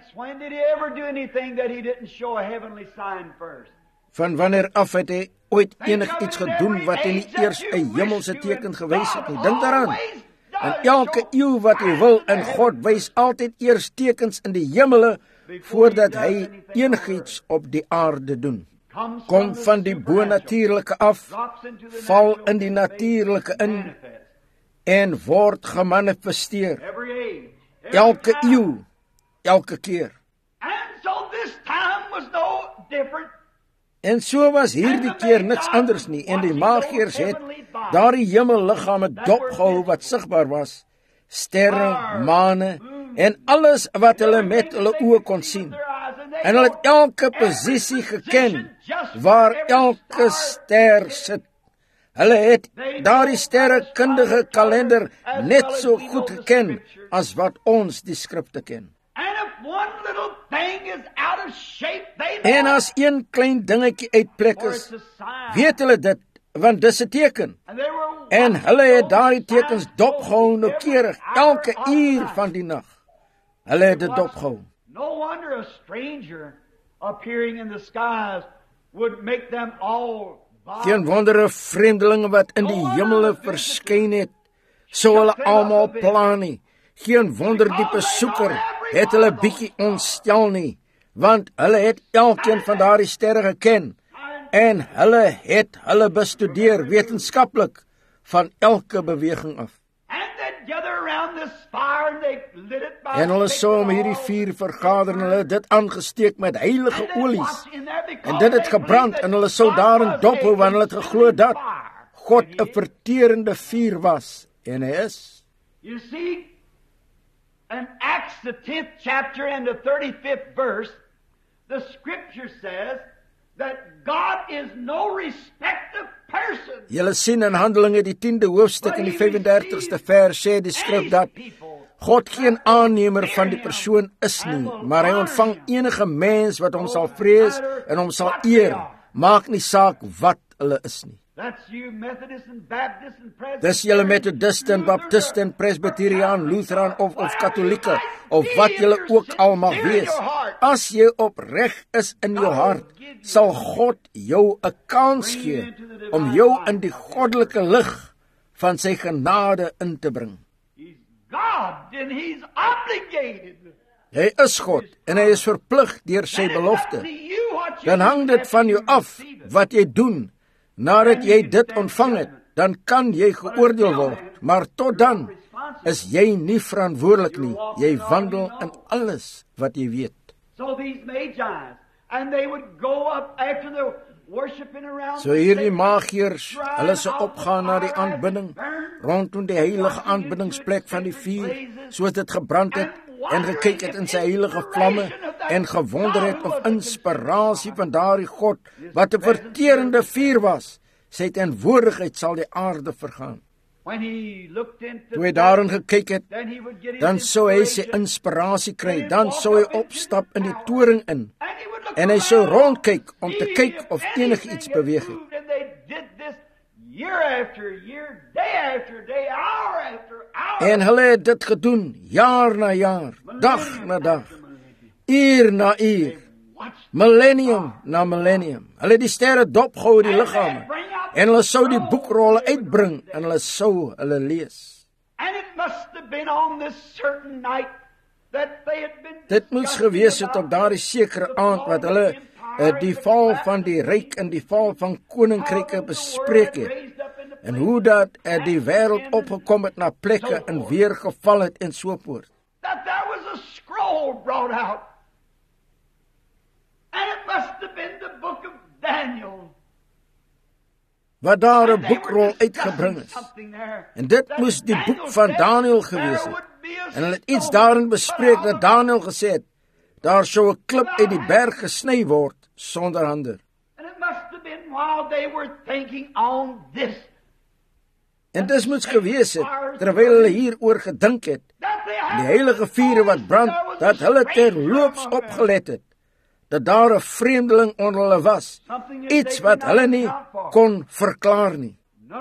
Van wanneer af het hy ooit enigiets gedoen wat hy nie eers 'n hemelse teken gewys het nie? Dink daaraan. En elke eeu wat hy wil, en God wys altyd eers tekens in die hemele voordat hy enigiets op die aarde doen. Kom van die bonatuurlike af, val in die natuurlike in, en word gemanifesteer. Elke eeu, elke keer. En so was hierdie keer niks anders nie, en die magiërs het daardie hemelliggame dopgehou wat sigbaar was, sterre, maane, en alles wat hulle met hulle oë kon sien. En hulle het elke posisie geken, waar elke ster sit. Hulle het daardie sterrekundige kalender net so goed geken, as wat ons die skrifte ken. En as een klein dingetjie uit plek is, weet hulle dit, want dis 'n teken. En hulle het daai tekens dopgehou noukeurig, elke uur van die nag. Hulle het dit dopgehou. No wonder a stranger appearing in the skies would make them all bow. Geen wonder 'n vreemdeling wat in die hemele verskyn het, sou hulle almal pla nie. Geen wonder die besoeker het hulle bietjie ontstel nie, want hulle het elkeen van daardie sterre geken, en hulle het hulle bestudeer wetenskaplik van elke beweging af. En hulle sou om hierdie vuur vergader, en hulle dit aangesteek met heilige olies, en dit het gebrand, en hulle sou daarin dophou, want hulle het geglo dat God 'n verterende vuur was, en hy is. You see, in Acts the tenth chapter and the thirty-fifth verse, the scripture says that God is no respecter of persons. Julle sien in Handelinge die tiende hoofstuk en die vyf-en-dertigste vers sê die skrif dat God geen aannemer van die persoon is nie, maar hy ontvang enige mens wat hom sal vrees en hom sal eer, maak nie saak wat hulle is nie. Dis julle Methodisten, Baptisten, Presbyteriaan, Lutheran of, of Katolieke, of wat julle ook al mag wees. As jy opreg is in jou hart, sal God jou 'n kans gee om jou in die goddelike lig van sy genade in te bring. Hy is God en hy is verplig deur sy belofte. Dan hang dit van jou af wat jy doen. Nadat jy dit ontvang het, dan kan jy geoordeel word, maar tot dan is jy nie verantwoordelik nie. Jy wandel in alles wat jy weet. So hierdie magiërs, hulle se opgaan na die aanbidding, rondom die heilige aanbiddingsplek van die vuur, soos dit gebrand het, en gekyk het in sy heilige vlamme, en gewonder het of inspirasie van daardie God, wat 'n verterende vuur was, sy teenwoordigheid sal die aarde vergaan. Toe hy daarin gekyk het, dan sou hy sy inspirasie kry, dan sou hy opstap in die toring in, en hy sou rondkyk om te kyk of enigiets beweeg het. En hulle het dit gedoen, jaar na jaar, dag na dag, uur na uur, millennium na millennium. Hulle het die sterre dopgehou in die liggame, en hulle sou die boekrolle uitbring, en hulle sou hulle lees. Dit moes gewees het op daardie sekere aand, wat hulle uh, die val van die ryk en die val van koninkryke bespreek het, en hoe dat uh, die wêreld opgekom het na plekke en weer geval het en so voort. That there was a scroll brought out. And it must have been the book of Daniel. Wat daar 'n boekrol uitgebring is. En dit moes die boek van Daniel gewees het. En hulle het iets daarin bespreek dat Daniel gesê het, daar sou 'n klip uit die berg gesny word sonder hande. And it must have been while they were thinking on this. En dis moes gewees het, terwyl hulle hieroor gedink het, die heilige vure wat brand, dat hulle terloops opgelet het, dat daar 'n vreemdeling onder hulle was, iets wat hulle nie kon verklaar nie.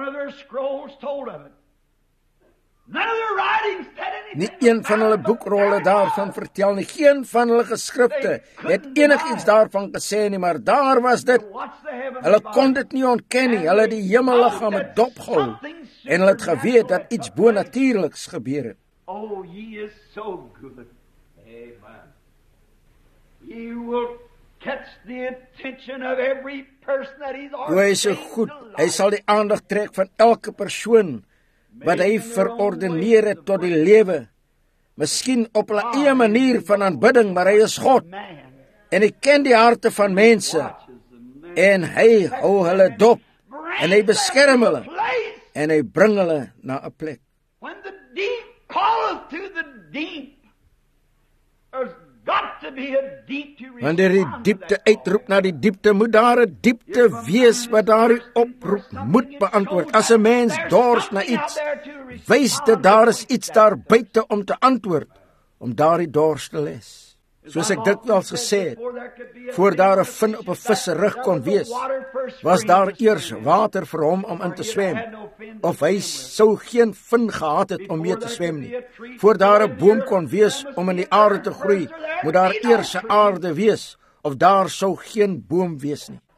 Nie een van hulle boekrolle daarvan vertel nie, geen van hulle geskrifte het enigiets daarvan gesê nie, maar daar was dit. Hulle kon dit nie ontken nie, hulle het die hemelliggame dopgehou, en hulle het geweet dat iets bonatuurliks gebeur het. Oh, he is so good. Amen. He will catch the attention of every person that he's ordained. Hy is so goed, hy sal die aandag trek van elke persoon wat hy verordeneer het tot die lewe. Miskien op 'n eie manier van aanbidding, maar hy is God. En hy ken die harte van mense. En hy hou hulle dop. En hy beskerm hulle. En hy bring hulle na 'n plek. When the deep calleth to the deep, there's got to be a deep to respond. Wanneer die diepte uitroep na die diepte, moet daar 'n diepte wees wat daardie oproep moet beantwoord. As 'n mens dors na iets, wys dit daar is iets daar buite om te antwoord, om daardie dors te les. Soos ek dikwels gesê het, voor daar 'n vin op 'n vis se rug kon wees, was daar eers water vir hom om in te swem, of hy sou geen vin gehad het om mee te swem nie. Voor daar 'n boom kon wees om in die aarde te groei, moet daar eers 'n aarde wees, of daar sou geen boom wees nie.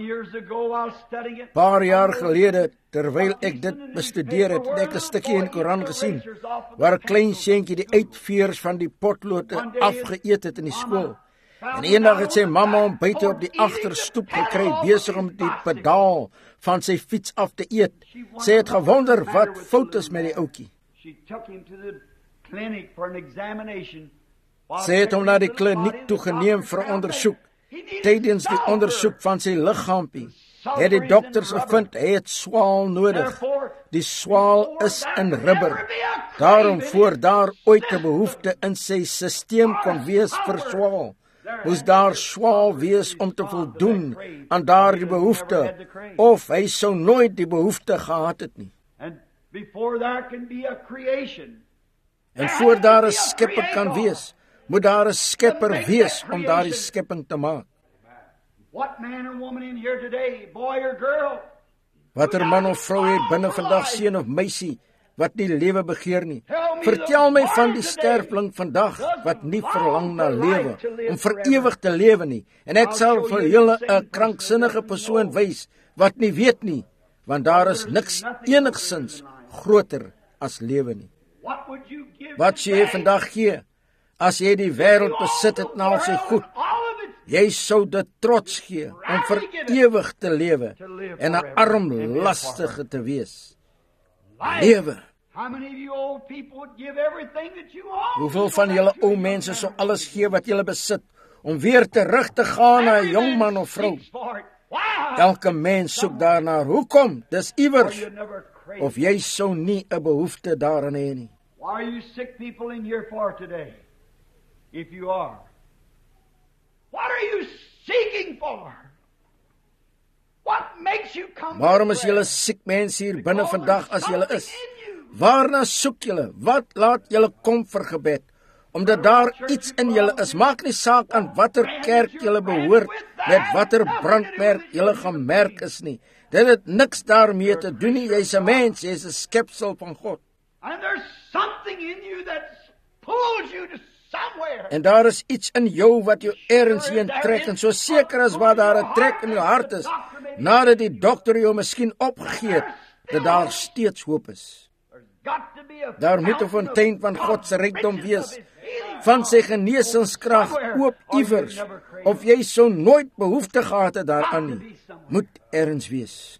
Paar jaar gelede, terwyl ek dit bestudeer het, het ek 'n stukkie in die Koran gesien, waar 'n klein seentjie die uitveers van die potlood afgeëet het in die skool. En eendag het sy mamma hom buite op die agterstoep gekry, besig om die pedaal van sy fiets af te eet. Sy het gewonder wat fout is met die ouetjie. Sy het hom na die kliniek toegeneem vir ondersoek. Tydens die ondersoek van sy liggaampie het die dokters gevind hy het swaal nodig. Die swaal is in rubber. Daarom voor daar ooit 'n behoefte in sy stelsel kon wees vir swaal, moes daar swaal wees om te voldoen aan daardie behoefte, of hy sou nooit die behoefte gehad het nie. En voor daar 'n skepper kan wees, moet daar 'n skepper wees om daardie skepping te maak. Watter man of vrou het binne vandag, seun of meisie, wat nie lewe begeer nie? Vertel my van die sterfling vandag wat nie verlang na lewe, om vir ewig te lewe nie. En ek sal vir julle 'n kranksinnige persoon wys wat nie weet nie, want daar is niks enigsins groter as lewe nie. Wat sê jy vandag gee? As jy die wêreld besit het na al sy goed, jy sou dit trots gee om vir ewig te lewe en 'n arm lastige te wees. Lewe. Hoeveel van julle ou mense sou alles gee wat julle besit om weer terug te gaan na 'n jong man of vrou? Elke mens soek daarna. Hoekom? Dis iewers. Of jy sou nie 'n behoefte daaraan hê nie. Why are you sick people in here for today? If you are, What are you seeking for? What makes you come? Waarom is julle siek mense hier binne vandag as julle is? Waarna soek julle? Wat laat julle kom vir gebed? Omdat daar iets in julle is. Maak nie saak aan watter kerk julle behoort, met watter brandmerk julle gemerk is nie. Dit het niks daarmee te doen nie. Jy's 'n mens, jy's 'n skepsel van God. And there's something in you that pulls you to somewhere. En daar is iets in jou wat jou ergens heen trek, en so seker as wat daar 'n trek in jou hart is, nadat die dokter jou miskien opgegee het, dat daar steeds hoop is. Daar moet 'n fontein van God se rykdom wees, van sy genesingskrag oop iewers, of jy sou nooit behoefte gehad het daaraan nie. Moet ergens wees.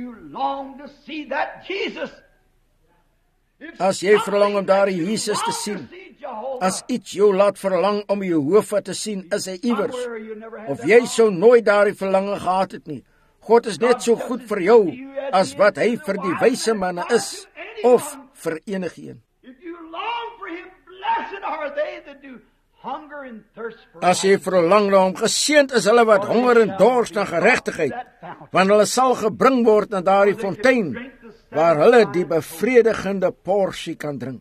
As jy verlang om daar Jesus te sien, as iets jou laat verlang om Jehovah te sien, is hy iewers, of jy sou nooit daardie verlange gehad het nie. God is net so goed vir jou as wat hy vir die wyse manne is, of vir enigeen. As jy verlang na hom, geseënd is hulle wat honger en dors na geregtigheid, want hulle sal gebring word na daardie fontein, waar hulle die bevredigende porsie kan drink.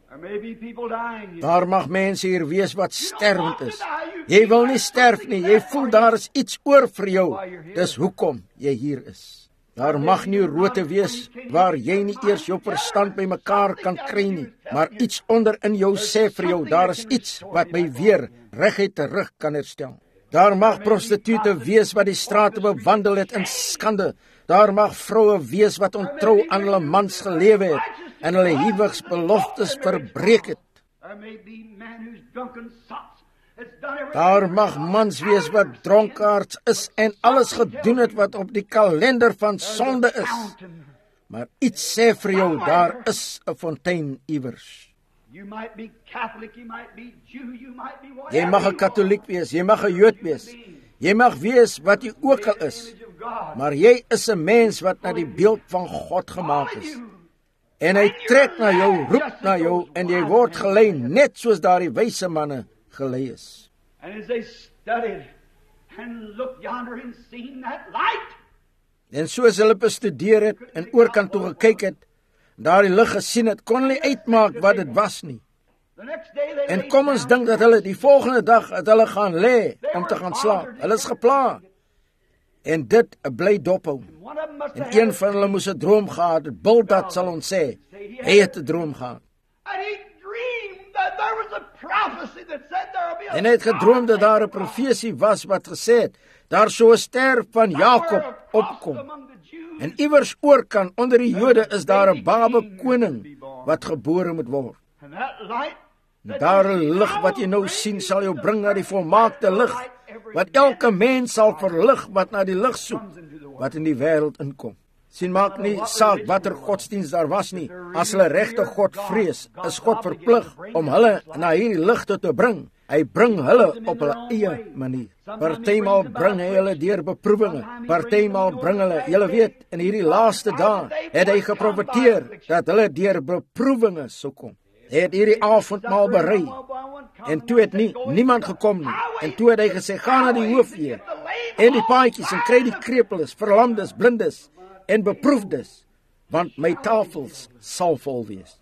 Daar mag mense hier wees wat sterwend is. Jy wil nie sterf nie, jy voel daar is iets oor vir jou, dis hoekom jy hier is. Daar mag nie rote wees, waar jy nie eers jou verstand by mekaar kan kry nie, maar iets onder in jou sê vir jou, daar is iets wat my weer reguit terug kan herstel. Daar mag prostituie wees wat die strate bewandel het in skande. Daar mag vroue wees wat ontrou aan hulle mans gelewe het en hulle huweliksbeloftes verbreek het. Daar mag mans wees wat dronkaards is en alles gedoen het wat op die kalender van sonde is. Maar iets sê vir jou, daar is 'n fontein iewers. Jy mag 'n Katoliek wees, jy mag 'n Jood wees, jy mag wees wat jy ook al is, maar jy is 'n mens wat na die beeld van God gemaak is. En hy trek na jou, roep na jou, en jy word gelei net soos daardie wyse manne gelei is. En soos hulle bestudeer het en oorkant toe gekyk het, daardie lig gesien het, kon hulle uitmaak wat dit was nie. En kom ons dink dat hulle die volgende dag het hulle gaan lê om te gaan slaap. Hulle is gepla. En dit bly dophou. En een van hulle moes 'n droom gehad het. Bildad sal ons sê, hy het 'n droom gehad. En hy het gedroom dat daar 'n profesie was wat gesê het, daar sou 'n ster van Jakob opkom. En iewers oorkant onder die Jode is daar 'n babe koning wat gebore moet word. En daar 'n lig wat jy nou sien sal jou bring na die volmaakte lig, wat elke mens sal verlig wat na die lig soek, wat in die wêreld inkom. Sien, maak nie saak watter godsdienst daar was nie. As hulle regtig God vrees, is God verplig om hulle na hierdie lig te bring. Hy bring hulle op hulle eie manier. Partymal bring hy hulle deur beproewinge. Partymal bring hulle, julle weet, in hierdie laaste dae het hy geprofeteer dat hulle deur beproewinge sou kom. Hy het hierdie avondmaal berei, en toe het nie, niemand gekom nie. En toe het hy gesê, ga na die hoofheer, en die paadjies, en kry die krepeles, verlamdes, blindes, en beproefdes, want my tafels sal vol wees.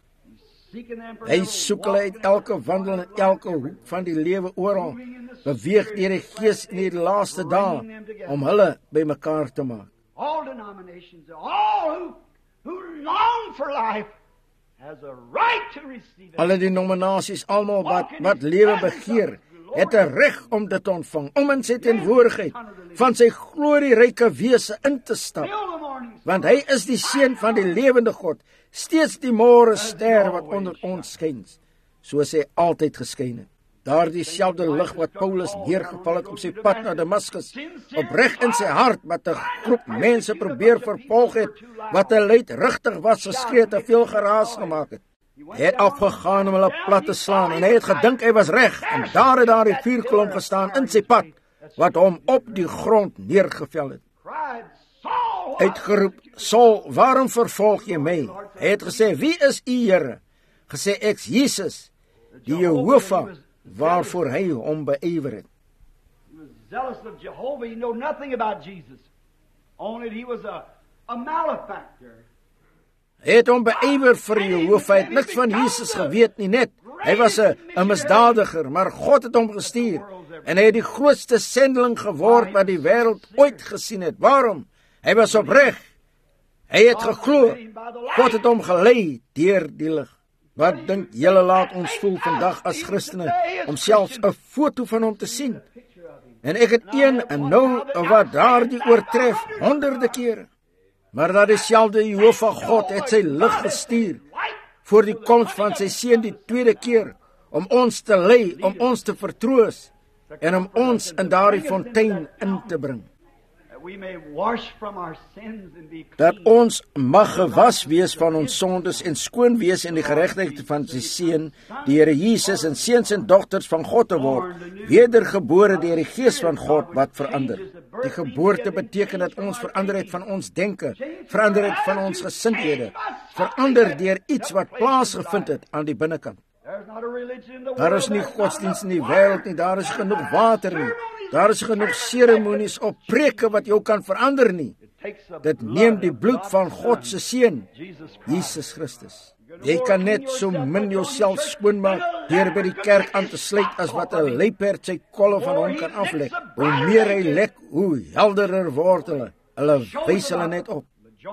Hy soek hulle uit elke wandel en elke hoek van die lewe oral, beweeg deur die Gees in die laaste dae, om hulle by mekaar te maak. All denominations, all who, who long for life, has a right to receive it. Alle denominasies, almal wat, wat lewe begeer, het 'n reg om dit te ontvang, om in sy teenwoordigheid van sy glorieryke wese in te stap, want hy is die seun van die lewende God, steeds die môre ster wat onder ons skyn, soos hy altyd geskyn het. Daardie selfde lig wat Paulus neergeval het op sy pad na Damaskus, opreg in sy hart wat 'n groep mense probeer vervolg het, wat 'n luidrigtig was geskree te veel geraas gemaak het. Hy het afgegaan om hulle plat te slaan, en hy het gedink hy was reg, en daar het daar die vuurkolom gestaan in sy pad, wat hom op die grond neergevel het. Uitgeroep, Saul, waarom vervolg jy my? Hy het gesê, wie is u Here? Gesê, ek's Jesus, die Jehovah, waarvoor hy hom beywer het. zealous of Jehovah. He knew nothing about Jesus. Only he was a, a malefactor. Hy het hom beywer vir Jehovah, hy het niks van Jesus geweet nie, net. Hy was 'n 'n misdadiger, maar God het hom gestuur. En hy het die grootste sendeling geword wat die wêreld ooit gesien het. Waarom? Hy was opreg. Hy het geglo. God het hom gelei deur die lig. Wat dink julle laat ons voel vandag as Christene om selfs 'n foto van hom te sien? En ek het een en nou wat daardie oortref honderde kere. Maar dat dieselfde Jehovah God het sy lig gestuur voor die koms van sy seun die tweede keer om ons te lei, om ons te vertroos en om ons in daardie fontein in te bring. Dat ons mag gewas wees van ons sondes en skoon wees in die geregtigheid van sy seun, die Here Jesus, en seuns en dogters van God te word, wedergebore deur die Gees van God wat verander. Die geboorte beteken dat ons verander het van ons denke, verander het van ons gesindhede, verander deur iets wat plaasgevind het aan die binnekant. Daar is nie godsdienst in die wêreld nie, daar is genoeg water nie, daar is genoeg seremonies op preke wat jou kan verander nie. Dit neem die bloed van God se seun, Jesus Christus. Jy kan net so min jouself skoonmaak deur by die kerk aan te sluit as wat 'n luiperd sy kolle van hom kan aflek. Hoe meer hy lek, hoe helderder word hulle. Hulle wys hulle net op.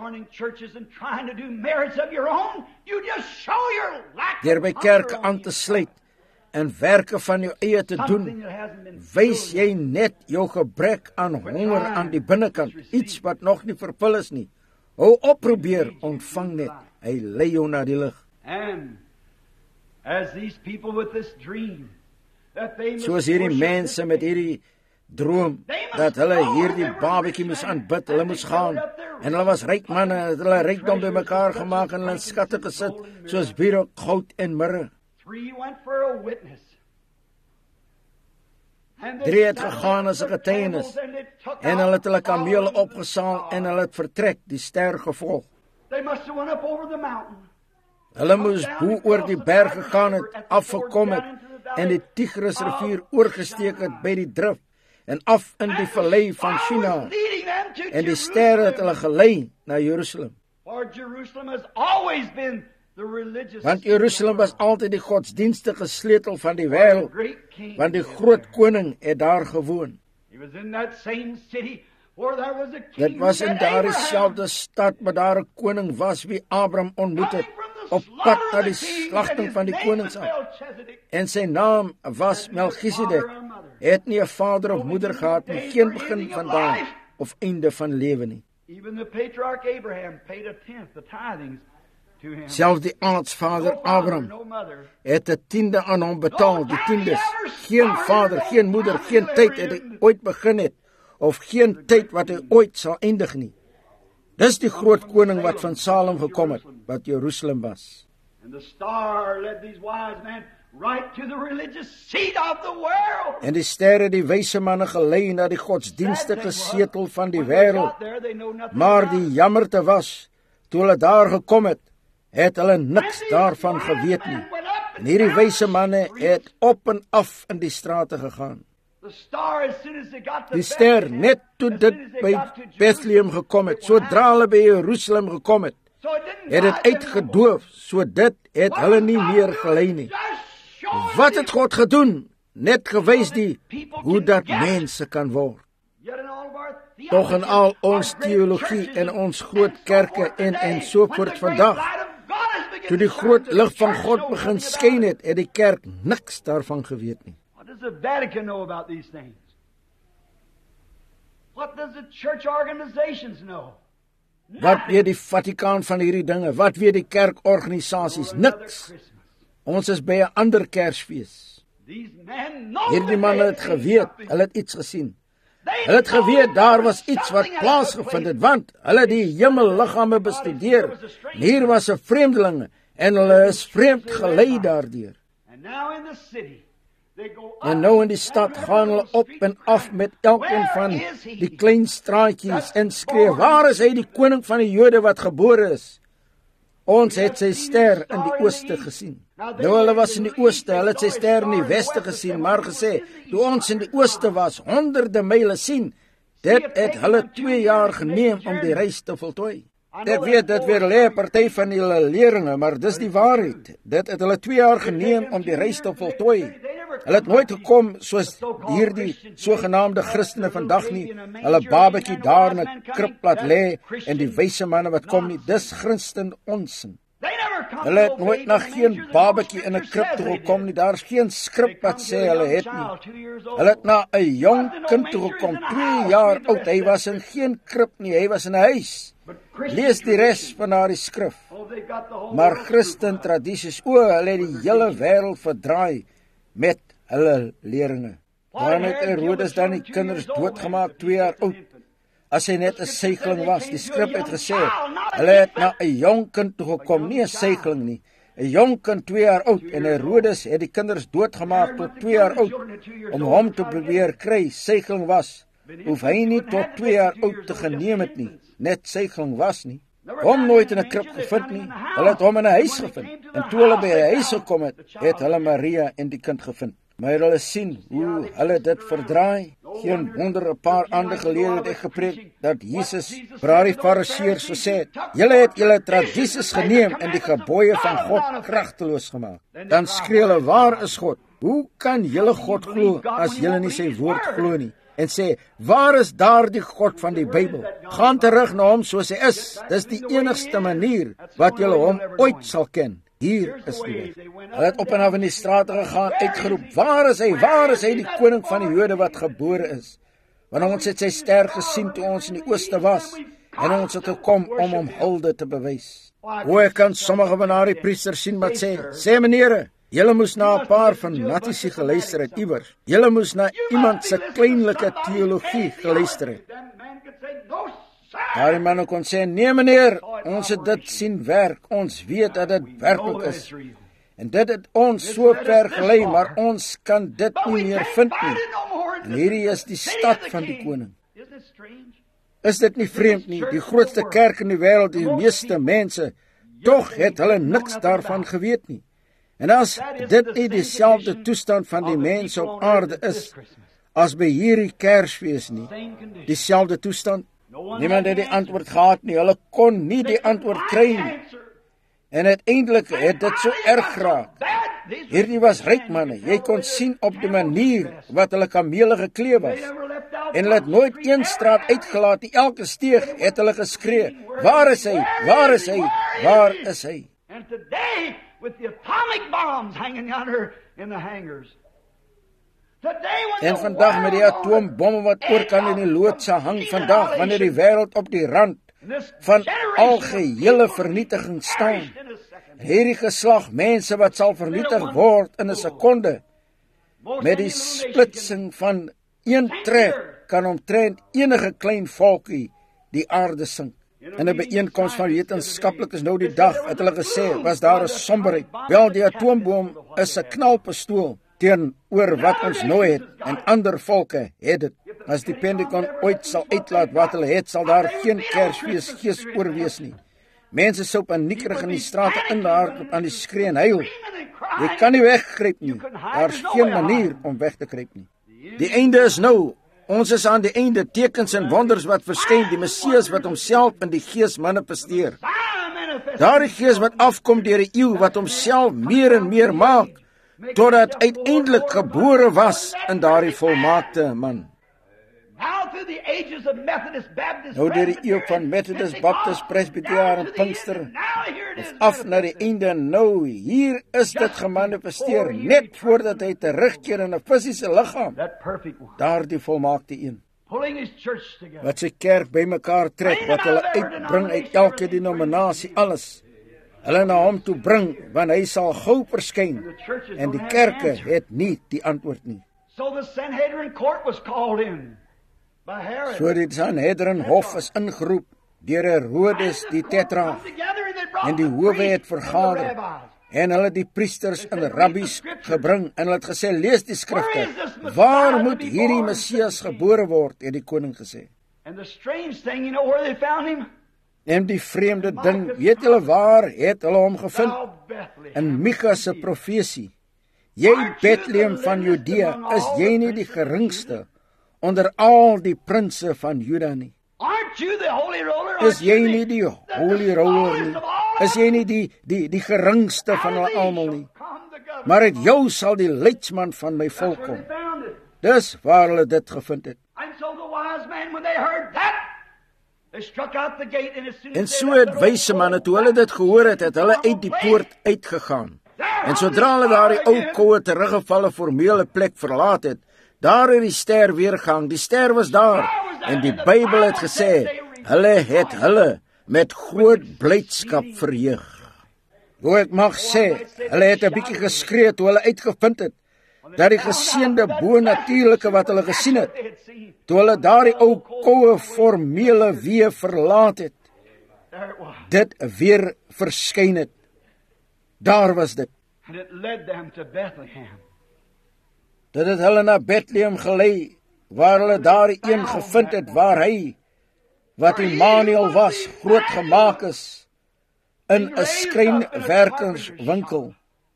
Deur by kerke aan te sluit en werke van jou eie te doen, wys jy net jou gebrek aan honger aan die binnekant, iets wat nog nie vervul is nie. Hou op, probeer, ontvang net. Hy lei jou na die lig. Soos hierdie mense met hierdie droom, dat hulle hierdie babatjie moes aanbid, hulle moes gaan, en hulle was ryk manne, hulle rykdom by mekaar gemaak en hulle skatte gesit, soos wierook, goud en mirre. Drie het gegaan as 'n getuienis, en hulle het hulle kamele opgesaal en hulle het vertrek, die ster gevolg. Hulle moes bo oor die berg gegaan het, afgekom het, en die Tigris rivier oorgesteek het by die drif, en af in die vallei van China, en die sterre het hulle gelei na Jerusalem. Want Jerusalem was altyd die godsdienstige sleutel van die wêreld, want die groot koning het daar gewoon. Dit was in daardie selfde stad waar daar 'n koning was wie Abraham ontmoet het, op pad na die slagting van die konings af. En sy naam was Melchisedek. Hy het nie 'n vader of moeder gehad nie, geen begin van daad of einde van lewe nie. Selfs die aartsvader Abraham het 'n tiende aan hom betaal, die tiendes. Geen vader, geen moeder, geen tyd het hy ooit begin het, of geen tyd wat hy ooit sal eindig nie. Dis die groot koning wat van Salem gekom het, wat Jerusalem was. En die sterre die wyse manne gelei na die godsdienstige setel van die wêreld. Maar die jammerte was, toe hulle daar gekom het, het hulle niks daarvan geweet nie. En hierdie wyse manne het op en af in die strate gegaan. Die ster, net toe dit by Bethlehem gekom het, sodra hulle by Jerusalem gekom het, het het uitgedoof, so dit het hulle nie meer gelei nie. Wat het God gedoen? Net gewys die, hoe dat mense kan word. Toch in al ons theologie en ons groot kerke en en so voort vandag, toe die groot lig van God begin skyn het, het die kerk niks daarvan geweet nie. What does the Vatican know about these things? What does the church organizations know? Wat weet die Vatikaan van hierdie dinge? Wat weet die kerkorganisasies? Niks. Ons is by 'n ander Kersfees. Hierdie manne het geweet, hulle het iets gesien. Hulle het geweet daar was iets wat plaasgevind het, want hulle die hemelliggame bestudeer. Hier was 'n vreemdeling en hulle is vreemd gelei daardeur. En nou in die stad gaan hulle op en af met elkeen van die klein straatjies en skree, waar is hy, die koning van die Jode wat gebore is? Ons het sy ster in die ooste gesien. Nou hulle was in die ooste, hulle het sy ster in die weste gesien, maar gesê, toe ons in die ooste was, honderde myle sien, dit het hulle twee jaar geneem om die reis te voltooi. Ek weet, dit weer lê 'n party van julle leringe, maar dis die waarheid. Dit het hulle twee jaar geneem om die reis te voltooi. Hulle het nooit gekom soos hierdie sogenaamde Christene vandag nie. Hulle babatjie daar in 'n krib laat lê en die wyse manne wat kom nie. Dis Christen onsin. Hulle het nooit na geen babatjie in 'n krib toe gekom nie. Daar's geen skrif wat sê hulle het nie. Hulle het na 'n jong kind toe gekom, twee jaar oud. Hy was in geen krib nie, hy was in 'n huis. Lees die res van daardie skrif. Maar Christen tradisies, o, hulle het die hele wêreld verdraai met hulle leringe. Dan het Herodes dan die kinders doodgemaak, twee jaar oud, as hy net 'n seigling was. Die skrif het gesê, hulle het na 'n jong kind toe gekom, nie 'n seigling nie. 'n Jong kind, twee jaar oud, en Herodes het die kinders doodgemaak tot twee jaar oud, om hom te probeer kry. Seigling was, hoef hy nie tot twee jaar oud te geneem het nie, net seigling was nie. Hom nooit in 'n krib gevind nie, hulle het hom in 'n huis gevind, en toe hulle by 'n huis gekom het, het hulle Maria en die kind gevind. Maar hulle sien hoe hulle dit verdraai. Geen wonder, 'n paar aande gelede het ek gepreek dat Jesus vir die Fariseërs gesê het, julle het julle tradisies geneem en die gebooie van God kragteloos gemaak. Dan skree hulle, waar is God? Hoe kan julle God glo as julle nie sy woord glo nie? En sê, waar is daardie God van die Bybel? Gaan terug na hom soos hy is. Dis die enigste manier wat julle hom ooit sal ken. Hier is die weg. Hulle het op en af in die strate gegaan, uitgeroep, waar is hy, waar is hy, die koning van die Jode wat gebore is? Want ons het sy ster gesien toe ons in die ooste was, en ons het gekom om hom hulde te bewys. Hoe ek kan sommige van daardie priesters sien wat sê, sê menere, julle moes na 'n paar van Nattisie geluister het iewers. Julle moes na iemand se kleinlike teologie geluister het. Daardie man kon sê, nee meneer, ons het dit sien werk, ons weet dat dit werklik is. En dit het ons so ver gelei, maar ons kan dit nie meer vind nie. En hierdie is die stad van die koning. Is dit nie vreemd nie, die grootste kerk in die wêreld, die meeste mense, tog het hulle niks daarvan geweet nie. En as dit nie dieselfde toestand van die mense op aarde is, as by hierdie Kersfees nie, dieselfde toestand, niemand het die antwoord gehad nie, hulle kon nie die antwoord kry nie. En uiteindelik het dit so erg geraak. Hierdie was ryk manne, jy kon sien op die manier wat hulle kamele geklee was. En hulle het nooit een straat uitgelaat nie, elke steeg het hulle geskree, waar is hy, waar is hy, waar is hy? With the atomic bombs hanging yonder in the hangars. En vandag met die atoombomme wat oorkant in die loodse hang, vandag wanneer die wêreld op die rand van algehele vernietiging staan. En hierdie geslag mense wat sal vernietig word in 'n sekonde, met die splitsing van een trek kan omtrent enige klein volkie die aarde sink. In 'n byeenkoms van wetenskaplikes nou die dag het hulle gesê, was daar 'n somberheid. Wel, die atoomboom is 'n knalpistool teenoor wat ons nou het, en ander volke het dit. As die Pentagon ooit sal uitlaat wat hulle het, sal daar geen Kersfees gees oorwees nie. Mense sou paniekerig in die strate inhardloop aan die skree en huil. Jy kan nie weggryp nie. Daar's geen manier om weg te kruip nie. Die einde is nou. Ons is aan die einde, tekens en wonders wat verskyn, die Messias wat homself in die gees manifesteer. Daardie gees wat afkom deur die eeu, wat homself meer en meer maak, totdat uiteindelik gebore was in daardie volmaakte man. Nou deur die eeu van Methodist, Baptist, Presbyteriaan en Pinkster, of af na die einde, nou, hier is dit gemanifesteer, net voordat hy terugkeer in 'n fisiese liggaam, daar die volmaakte een, wat sy kerk bymekaar trek, wat hulle uitbring uit elke denominasie, alles, hulle na hom toe bring, want hy sal gou verskyn, en die kerke het nie die antwoord nie. So die Sanhedrin Hof is ingeroep deur Herodes die tetraag, en die howe het vergader, en hulle die priesters en rabbies gebring, en hulle het gesê, lees die skrifte, waar moet hierdie Messias gebore word, het die koning gesê. En die vreemde ding, weet julle waar het hulle hom gevind? Thou Bethlehem. In Mika se profesie. Jy Bethlehem van Judea, is jy nie die geringste onder al die prinse van Juda nie? Aren't you the holy roller? Is Aren't you jy the- nie die the- holy the roller smallest nie? of all Is jy nie die die die geringste van hulle almal nie? Come the governor. Maar uit jou sal die leidsman van my volk That's where kom. they found it. Dis waar hulle dit gevind het. And so the wise men, when they heard that, they struck out the gate, and as soon En as so they left het the road, wyse manne, toe hulle dit gehoor het, het hulle uit die poort uitgegaan. En sodra hulle daardie ou koue teruggevalle formele plek verlaat het, daar het die ster weer gang. Die ster was daar. En die Bybel het gesê, hulle het hulle met groot blydskap verheug. Hoe ek mag sê, hulle het 'n bietjie geskree toe hulle uitgevind het dat die geseënde bo-natuurlike wat hulle gesien het, they had seen, toe hulle daardie ou koue formele wee verlaat het, there it was. dit weer verskyn het. Daar was dit. And it led them to Bethlehem. Dit het hulle na Bethlehem gelei, waar hulle daardie een gevind het waar hy, wat Immanuel was, groot gemaak is, in 'n skrynwerkerswinkel,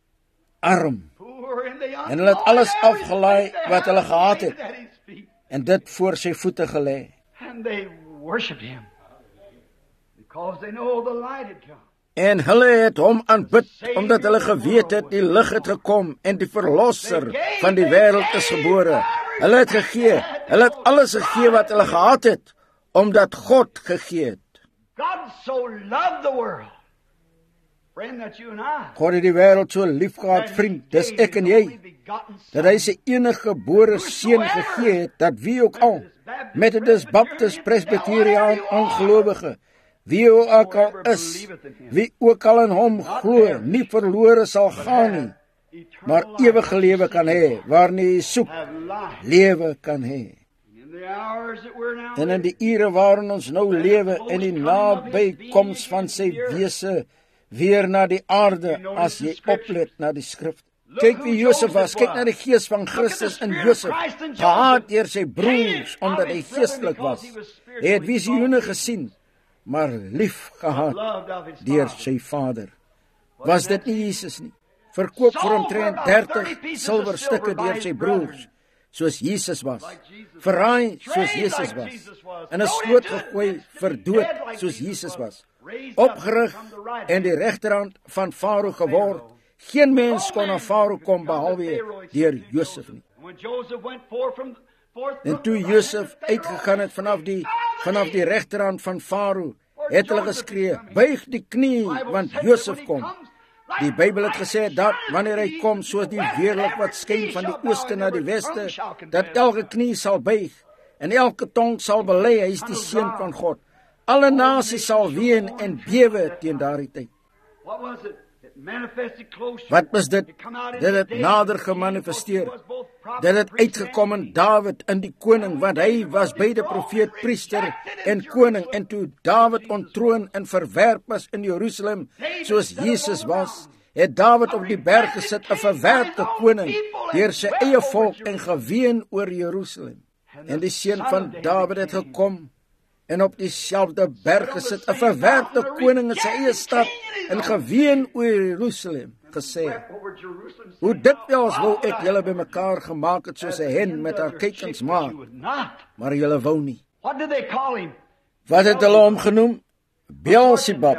arm. Poor in the En hulle het alles afgelaai wat hulle gehad het, at his feet. en dit voor sy voete gelê. And they worshiped him because they know the light had come. En hulle het hom aanbid, omdat hulle geweet het, die lig het gekom, en die verlosser van die wêreld is gebore. Hulle het gegee, hulle het alles gegee wat hulle gehad het, omdat God gegee het. God so loved the world, friend, that you and I, God het die wêreld so lief gehad, vriend, dis ek en jy, dat hy sy enige gebore seun gegee het, dat wie ook al, Methodist, Baptist, Presbyteriaan, ongelowige, wie ook al is, wie ook al in hom glo, nie verlore sal gaan nie, maar ewige lewe kan hê, waarna hy soek, have life. lewe kan hê. In the hours that we're now En in die ure waarin ons nou lewe, en die nabykoms van sy wese, weer na die aarde, as jy oplet na die skrif. Kyk wie Josef was, kyk na die gees van Christus in Josef, gehaat deur sy broers, omdat hy geestelik was. Hy het visioene gesien, maar lief gehad loved of his deur father. sy vader. Was dit nie Jesus nie? Verkoop vir omtrent dertig silwerstukke deur sy broers, soos Jesus was. Verraai soos Jesus was. In 'n sloot gegooi vir dood soos Jesus was. Opgerig en die regterhand van Farao geword. Geen mens kon na Farao kom behalwe deur Josef nie. When Joseph went forth from forth En toe Josef uitgegaan het vanaf die vanaf die regterhand van Farao, het hulle geskree, buig die knie, want Josef kom. Die Bybel het gesê dat wanneer hy kom, soos die weerlig wat skyn van die ooste na die weste, dat elke knie sal buig en elke tong sal bely hy is die seun van God. Alle nasies sal ween en bewe teen daardie tyd. What was it? It manifested closer. Wat was dit? It come out in Dit the het day. nader gemanifesteer. Was both prophet, Dit het priest, uitgekom in and Dawid in die koning, want hy was beide profeet, priester en koning. En toe Dawid ontroon en verwerp was in Jerusalem, soos Jesus was, het Dawid op die berg gesit, 'n verwerpte koning, deur sy eie volk en geween oor Jerusalem. En die seun van Dawid het gekom en op dieselfde berg gesit, 'n verwerpte koning in sy eie stad en geween oor Jerusalem, gesê: over Jerusalem. Hoe dikwels wou ek julle bymekaar gemaak het soos 'n hen met haar kuikens maak, You would not. maar julle wou nie. What did they call him? Wat het hulle hom genoem? Beelzebub,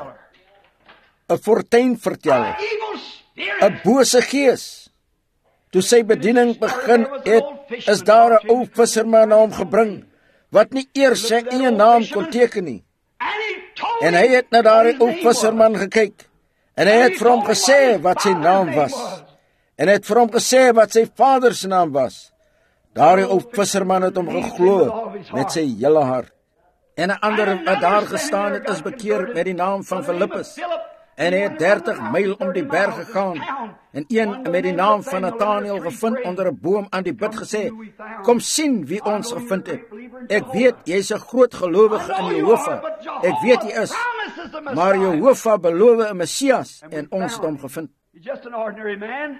'n fortuinverteller, Evil spirit. 'n bose gees. Toe sy bediening begin het, is daar 'n ou visserman na hom gebring, wat nie eers sy eie naam kon teken nie. And he told En him hy het na what daardie his ou name was. visserman gekyk, en hy het vir hom gesê wat sy naam was. En hy het vir hom gesê wat sy vader se naam was. Daardie ou visserman het hom geglo met sy hele hart. En 'n ander wat daar gestaan het, is bekeer met die naam van Filippus. En hy het dertig myl om die berg gegaan. En een met die naam van Nathanael gevind onder 'n boom aan die bid gesê: Kom sien wie ons gevind het. Ek weet jy's 'n groot gelowige in Jehovah. Ek weet jy is. Maar Jehovah beloof 'n Messias en ons het hom gevind. He's just an ordinary man.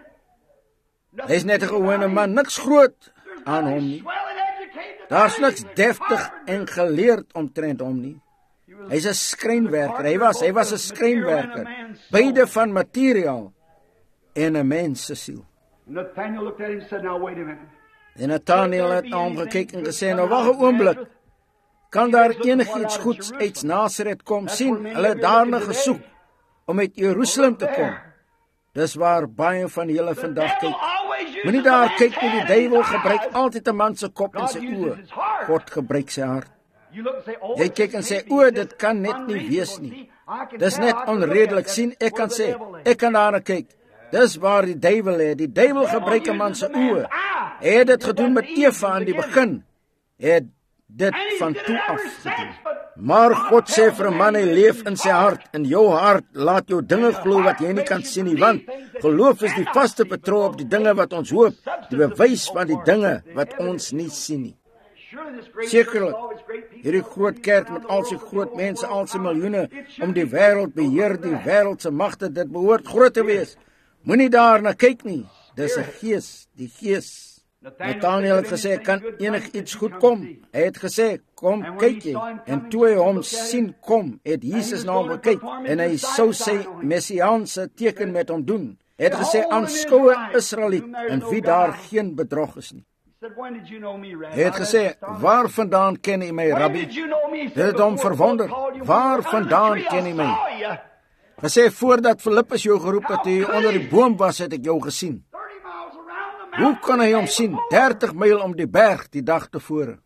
Hy's net 'n gewone man, niks groot aan hom nie. Daar's niks deftig en geleerd omtrent hom nie. Hy's 'n skrynwerker. Hy was, hy was 'n skrynwerker. Beide van materiaal en 'n mens se siel. Nathaniel looked at him and said, "Now wait a minute. En Nathaniel het na hom gekyk en gesê, nou wag 'n oomblik. Kan daar enigiets goeds uit Nasaret kom? Sien, hulle het daarna gesoek om uit Jerusalem te kom. Dis waar baie van julle vandag kyk. Moenie daar kyk nie, die duiwel gebruik altyd 'n man se kop en sy oë. God gebruik sy hart. Jy kyk en sê, o, dit kan net nie wees nie. Dis net onredelik. Sien, ek kan sê, ek kan daarna kyk. Dis waar die duiwel is. Die duiwel gebruik 'n man se oë. Hy het dit gedoen met Eva aan die begin. Hy het dit van toe af gedoen. Maar God sê vir 'n man, hy leef in sy hart. In jou hart laat jou dinge glo wat jy nie kan sien nie, want geloof is die vaste vertroue op die dinge wat ons hoop, die bewys van die dinge wat ons nie sien nie. Sekerlik, hierdie groot kerk met al sy groot mense, al sy miljoene, om die wêreld beheer, die wêreld se magte, dit behoort groot te wees. Moenie daarna kyk nie. Dis 'n gees, die gees. Nathanael het gesê, kan enig iets goed kom? Hy het gesê, kom kyk jy. En toe hy hom sien kom, het Jesus na hom gekyk en hy sou sy messiaanse teken met hom doen. Hy het gesê, aanskoue Israeliet, in wie daar geen bedrog is nie. Hy het gesê, waar vandaan ken jy my, Rabbi? Dit het hom verwonder, waar vandaan ken jy my? Gesê, voordat Filippus jou geroep het, toe jy onder die boom was, het ek jou gesien. Hoe kan hy hom sien? dertig myl om die berg die dag tevore.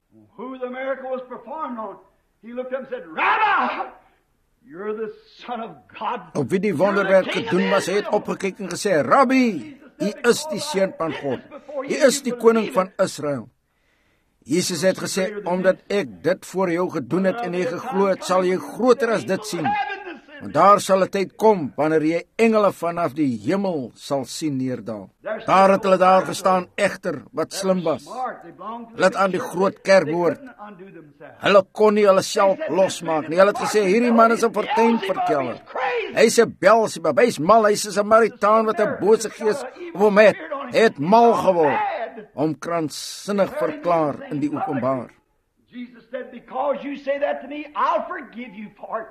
Op wie die wonderwerk gedoen was, hy het opgekyk en gesê, Rabbi, U is die seun van God. U is die koning van Israel. Jesus het gesê, omdat ek dit voor jou gedoen het en jy geglo het, sal jy groter as dit sien. Want daar sal 'n tyd kom, wanneer jy engele vanaf die hemel sal sien neerdal. Daar het hulle daar gestaan, egter, wat slim was. Hulle het aan die groot kerk behoort. Hulle kon nie hulle self losmaak nie. Hulle het gesê, hierdie man is 'n fortuinverteller. Hy's 'n Beelzebub, hy's mal, hy's 'n Samaritaan wat 'n bose gees op hom het. Hy het mal geword, om kranksinnig verklaar in die openbaar. Jesus said, because you say that to me, I'll forgive you for it.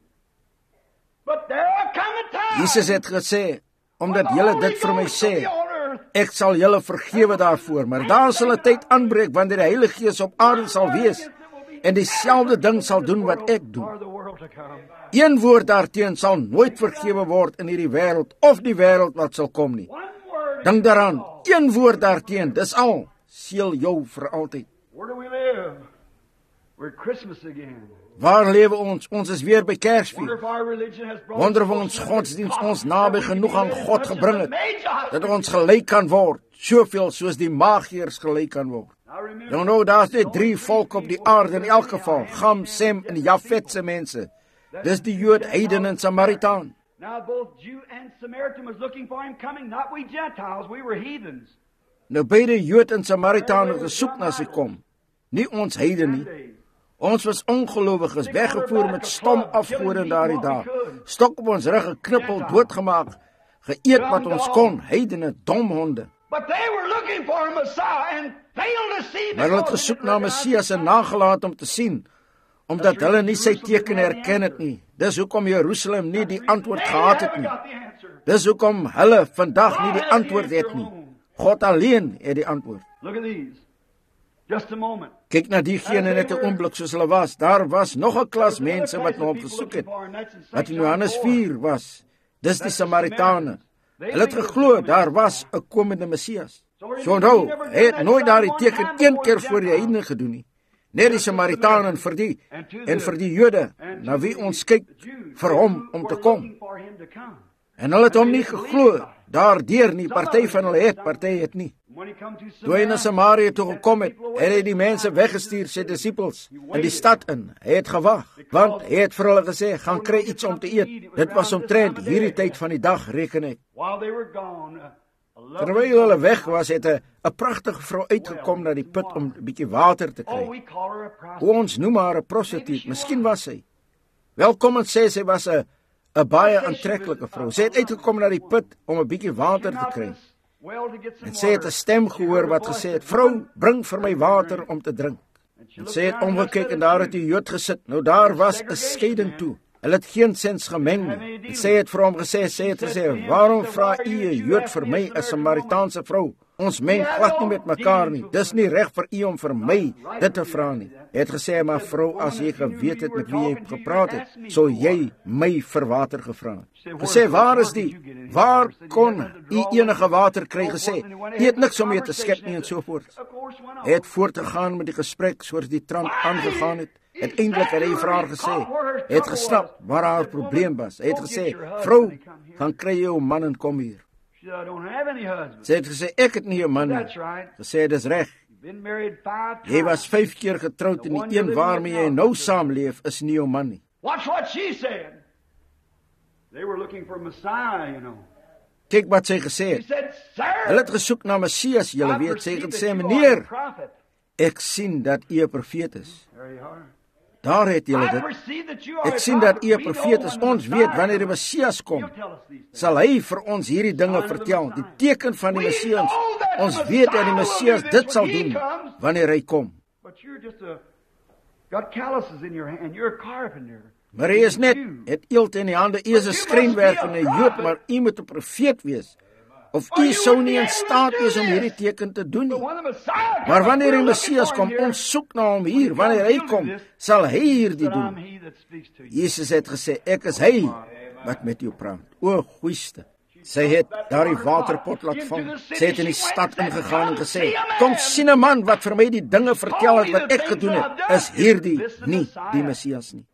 Jesus het gesê, omdat julle dit vir my sê, ek sal julle vergewe daarvoor, maar daar sal 'n tyd aanbreek wanneer die Heilige Gees op aarde sal wees en dieselfde ding sal doen wat ek doen. Een woord daarteen sal nooit vergewe word in hierdie wêreld of die wêreld wat sal kom nie. Dink daaraan, een woord daarteen, dis al, seël jou vir altyd. Waar lewe ons? Ons is weer by Kersfees. Wonder of ons godsdienst ons naby genoeg aan God gebring het, dat ons gelyk kan word, soveel soos die magiërs gelyk kan word. Nou nou, daar is net drie volk op die aarde in elk geval, Gam, Sem en Jafet se mense. Dis die Jood, Heiden en Samaritaan. Nou beide Jood en Samaritaan het gesoek na sy kom, nie ons Heiden nie. Ons was ongelowiges, weggevoer met stom afgode in daardie dag. Stok op ons rug, geknippel, doodgemaak, geëet wat ons kon, heidene, domhonde. Maar hulle het gesoek na Messias en nagelaat om te sien, omdat hulle nie sy teken herken het nie. Dis hoekom Jerusalem nie die antwoord gehad het nie. Dis hoekom hulle vandag nie die antwoord het nie. God alleen het die antwoord. Kyk na diegene net 'n oomblik soos hulle was. Daar was nog 'n klas mense wat na hom gesoek het, wat in Johannes vier was. Dis die Samaritane. Hulle het geglo daar was 'n komende Messias. So nou, hy het nooit daardie teken een keer voor die heidene gedoen nie. Net die Samaritane vir die en vir die Jode, na wie ons kyk vir hom om te kom. En hulle het hom nie geglo daardeur nie. Party van hulle het, party het nie. Toe hy na Samaria toe gekom het, het hy die mense weggestuur, sy disippels, in die stad in. Hy het gewag, want hy het vir hulle gesê, gaan kry iets om te eet. Dit was omtrent hierdie tyd van die dag, reken ek. Terwyl hulle weg was, het 'n 'n pragtige vrou uitgekom na die put om 'n bietjie water te kry. Hoe ons noem haar 'n prostituut, miskien was sy. Welkom en sê sy was 'n 'n baie aantreklike vrou. Sy het uitgekom na die put om 'n bietjie water te kry. En sy het 'n stem gehoor wat gesê het, vrou, bring vir my water om te drink. En sy het omgekyk en daar het die Jood gesit. Nou daar was 'n skeiding toe. Hulle het geen sens gemeng nie. En sy het vir hom gesê, sy het gesê, waarom vra u 'n Jood vir my 'n Samaritaanse vrou? Ons meng glad nie met mekaar nie. Dis nie reg vir u om vir my dit te vra nie. Hy het gesê, maar vrou, as jy geweet het met wie jy gepraat het, sou jy my vir water gevra het. Gesê, waar is die? Waar kon u enige water kry? Gesê, u het niks om mee te skep nie en so voort. Hy het voortgegaan met die gesprek soos die trant aangegaan het. Uiteindelik het hy vir haar gesê, hy het gesnap waar haar probleem was. Hy het gesê, vrou, gaan kry jou man en kom hier. Sy het gesê, ek het nie jou man nie. Gesê, dis reg. Jy was vyf keer getroud en die een waarmee jy nou saamleef is nie jou man nie. Kyk wat sy gesê het. Hulle het gesoek na Messias, julle weet. Sy het gesê, meneer, ek sien dat u 'n profeet is. Daar het julle dit. Ek sien dat u 'n profeet is. Ons weet wanneer die Messias kom, sal hy vir ons hierdie dinge vertel. Die teken van die Messias. Ons weet dat die Messias dit sal doen wanneer hy kom. Maar hy is net, het eelt in die hande, u is 'n skrynwerk en 'n Jood, maar u moet 'n profeet wees. Of u sou nie in staat wees om hierdie teken te doen nie. Maar wanneer die Messias kom, ons soek na hom hier. Wanneer hy kom, sal hy hierdie doen. Jesus het gesê, ek is hy wat met jou praat. O, goeieste. Sy het daardie waterpot laat vang. Sy het in die stad ingegaan en gesê, kom sien 'n man wat vir my die dinge vertel het wat ek gedoen het. Is hierdie nie die Messias nie?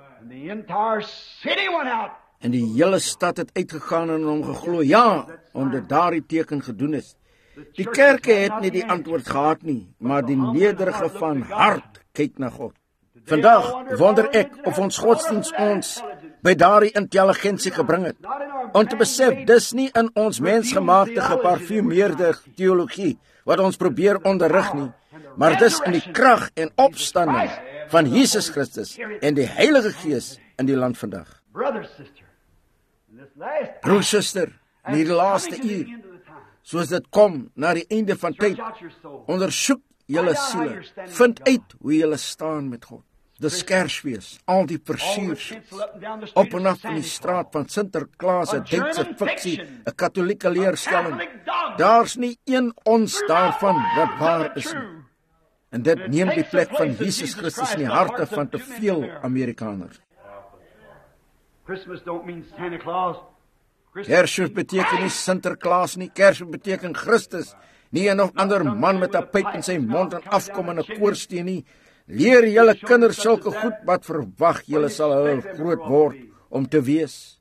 En die hele stad het uitgegaan en hom geglo, ja, omdat daardie teken gedoen is. Die kerke het nie die antwoord gehad nie, maar die nederige van hart kyk na God. Vandag wonder ek of ons godsdienst ons by daardie intelligensie gebring het. Om te besef, dis nie in ons mensgemaakte geparfumeerde teologie wat ons probeer onderrig nie, maar dis in die krag en opstanding van Jesus Christus en die Heilige Gees in die land vandag. Broer, suster, in die laaste uur, soos dit kom na die einde van tyd, ondersoek julle siele, vind uit hoe julle staan met God. Dis Kersfees, al die versiersels, op en af in die straat van Sinterklaas, 'n Duitse fiksie, 'n katholieke leerstelling. Daar's nie een ons daarvan wat waar is nie. En dit neem die plek van Jesus Christus in die harte van te veel Amerikaners. Kersfees beteken nie Sinterklaas nie, Kersfees beteken Christus, nie een of ander man met 'n pyp in sy mond en afkom in 'n koorsteen nie. Leer julle kinders sulke goed wat verwag julle sal hulle groot word om te wees.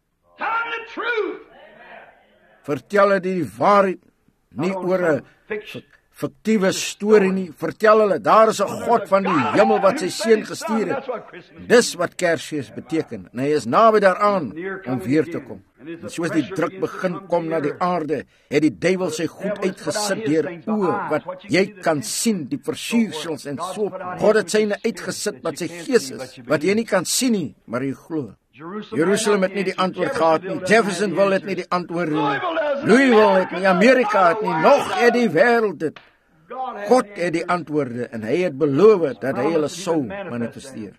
Vertel hulle die waarheid, nie oor 'n fiktiewe storie nie. Vertel hulle, daar is 'n God van die hemel wat sy seun gestuur het. Dis wat Kersfees beteken. En hy is naby daaraan om weer te kom. En soos die druk begin kom na die aarde, het die duiwel sy goed uitgesit deur oë wat jy kan sien, die versiersels en so. God het syne uitgesit wat sy gees is, wat jy nie kan sien nie, maar jy glo. Jerusalem het nie die antwoord gehad nie. Jeffersonville het nie die antwoord nie. Louisville het nie. Amerika het nie. Nog het die wêreld dit. God het die antwoorde en hy het beloof dat hy hulle sou manifesteer.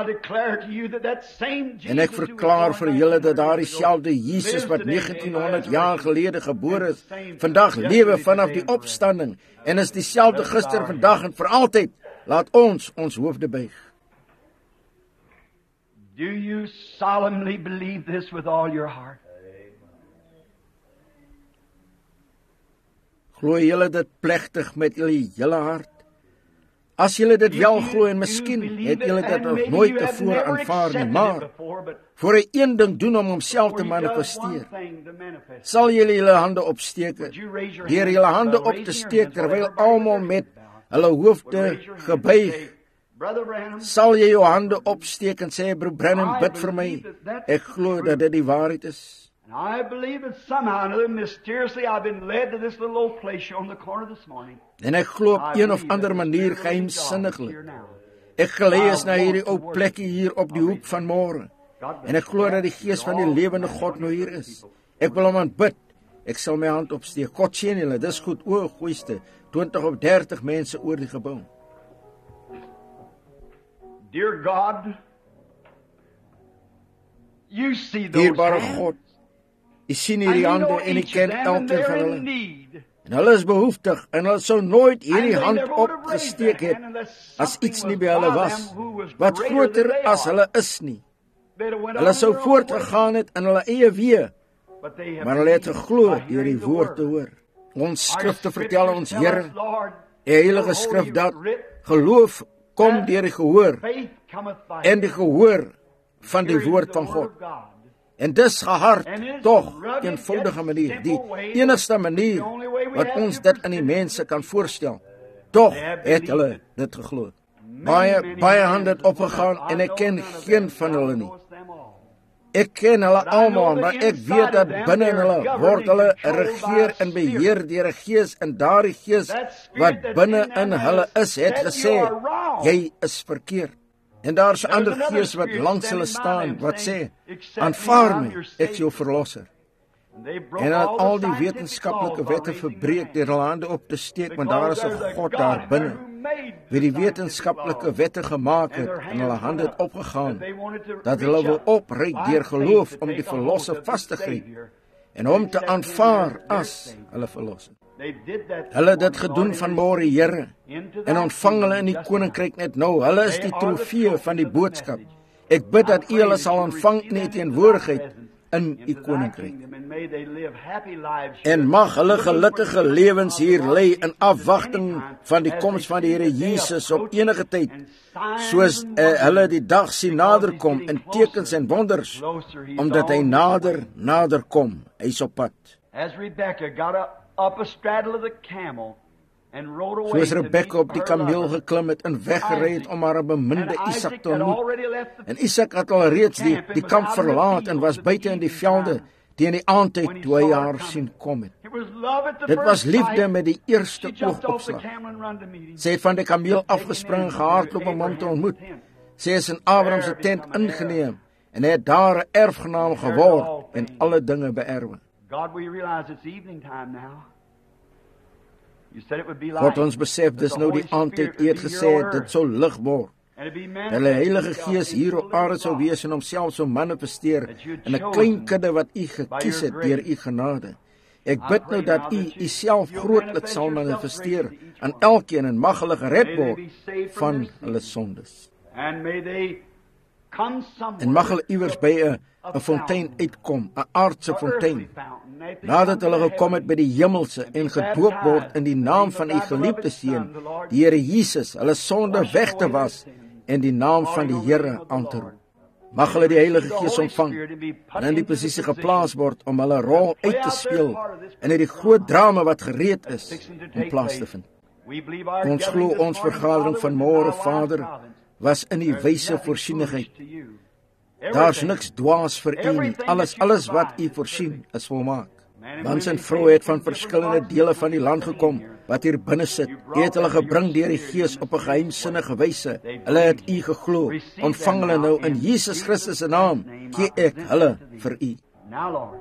En ek verklaar vir julle dat daardie selfde Jesus wat negentienhonderd jaar gelede gebore is, vandag lewe vanaf die opstanding en is dieselfde gister, vandag en vir altyd. Laat ons ons hoofde buig. Do you solemnly believe this with all your heart? Glo julle dit plegtig met julle hele hart? As julle dit wel glo en miskien het julle dit nog nooit tevore aanvaar nie, maar voor hy een ding doen om homself te manifesteer, sal julle julle hande opsteek, deur julle hande op te steek terwyl almal met hulle hoofde gebuig. Sal jy jou hande opsteek en sê, broer Branham, bid vir my. Ek glo dat dit die waarheid is. I believe that somehow or another, mysteriously, I've been led to this little old place here on the corner this morning. En ek glo op een of ander manier geheimsinniglik. Ek gelei is na hierdie ou plekkie hier op die hoek van môre. En ek glo dat die gees van die lewende God nou hier is. Ek wil hom aanbid. Ek sal my hand opsteek. God seën julle, dis goed. O, goeieste, twintig of dertig mense oor die gebou. Dear God, you see those Dierbare hands. God, U sien And hierdie you hande know en U each ken of them, and elkeen they're van in hulle. need. En hulle is behoeftig en hulle sou nooit hierdie And they hand never would have raised opgesteek their het hand unless as something iets nie was by hulle by was them who was wat greater groter than they as are. hulle is nie. They'd have went Hulle on sou their own way. voortgegaan het in hulle eie weë, But they have maar hulle het believed geglo by deur die hearing the woord te word. hoor. Ons Our skrifte vertel scriptures ons, tell Here, us, Lord, die Heilige your Skrif holy dat writ, geloof kom deur die gehoor faith cometh by en die gehoor van die hearing woord the van word God. of God. En dis gehard, And it's tog, rugged, eenvoudige yet manier, die simple way, enigste but manier the only way we wat have ons to dit aan die present it mense to kan people. voorstel. Tog They have het believed hulle it. dit geglo. Many, Baie, many baie hands hande het have gone opgegaan up. I en ek know ken none of geen them, van thou hulle nie. knowest them all. Ek ken hulle But I know almal, that maar ek inside weet dat of them binne they are hulle governed word and hulle controlled regeer by a en beheer deur 'n gees, en daardie gees That spirit wat that's binne in them in hulle has is, het said gesê, you are wrong. jy is verkeerd. En daar's 'n There's ander another gees wat spirit langs standing hulle by staan them wat sê, saying, "Accept me, aanvaar I'm my, your ek is jou Savior." verlosser. And they broke En hulle het all al the die scientific wetenskaplike laws by wette raising verbreek their deur hulle hande op te steek, want Because daar is 'n there's a God God daar binne who made the wie die scientific wetenskaplike laws. wette gemaak And het their en hulle hands hande went het up, opgegaan, that they wanted to dat reach hulle wil up opryk by deur faith geloof to om die take a hold verlosser of the vas te gryp Savior en hom and te accept him aanvaar as their as Savior. hulle verlosser. They did that Hulle het dit this morning, gedoen Lord, vanmôre, and Here, into en thy ontvang hulle in die kingdom koninkryk net nou. Hulle is They die are the trofee trophies van die of the boodskap. message. Ek bid dat I u hulle pray sal that you ontvang receive in die them into thy teenwoordigheid presence, in u into thy koninkryk. kingdom, and may they live happy lives En here, mag hulle looking for gelukkige the lewens coming hier of the lê Lord in Jesus at afwagting any time, van die as koms they van die see Here the day Jesus op approaching, enige tyd, and signs soos and uh, hulle wonders, die dag sien because nader he's kom getting in tekens closer, en wonders, closer, he's omdat hy on his nader, way. nader kom. Hy's op pad. As Rebecca got up, up a straddle of the camel and rode away Soos to meet Rebekka op die her kameel lover, geklim het en weggery het om haar beminde and Isak Isaac te had ontmoet. already left the En Isak het al reeds die, camp and die was kamp out in the verlaat en was fields buite at in die the velde evening teen die aandtyd when he toe hy saw her haar coming. sien kom het. It was love at the Dit was first liefde sight. met die eerste She jumped off the oogopslag. camel and run to meet him. Sy het van die kameel afgespring en gehardloop om hom te ontmoet. Sy is in Abraham se tent ingeneem en hy het daar 'n erfgenaam geword en alle dinge beerwe. God, we realize it's evening time now. You said it would be God, light. ons besef dis nou die aandtyd. U het gesê dit sou lig word. Dat die Heilige Gees hier op aarde sou wees en homself sou manifesteer in 'n klein kudde wat u gekies het deur u genade. Ek bid nou dat u u self grootlik sal manifesteer aan elkeen en mag hulle gered word van hulle sondes. And may they come somewhere. En mag hulle iewers by 'n 'n fontein uitkom, 'n aardse fontein. Nadat hulle gekom het by die hemelse en gedoop word in die naam van u geliefde seun, die Here Jesus, hulle sonde weg te was en die naam van die Here aan te roep. Mag hulle die Heilige Gees ontvang en in die posisie geplaas word om hulle rol uit te speel in hierdie groot drama wat gereed is om plaas te vind. Ons glo ons vergadering van môre, Vader, was in die wyse voorsienigheid. Daar's niks dwaas vir u nie. Alles alles wat u voorsien is volmaak. Mans en vroue het van verskillende dele van die land gekom wat hier binne sit. U het hulle gebring deur die Gees op 'n geheimsinnige wyse. Hulle het u geglo. Ontvang hulle nou in Jesus Christus se naam. Gee ek hulle vir u. Now, Lord,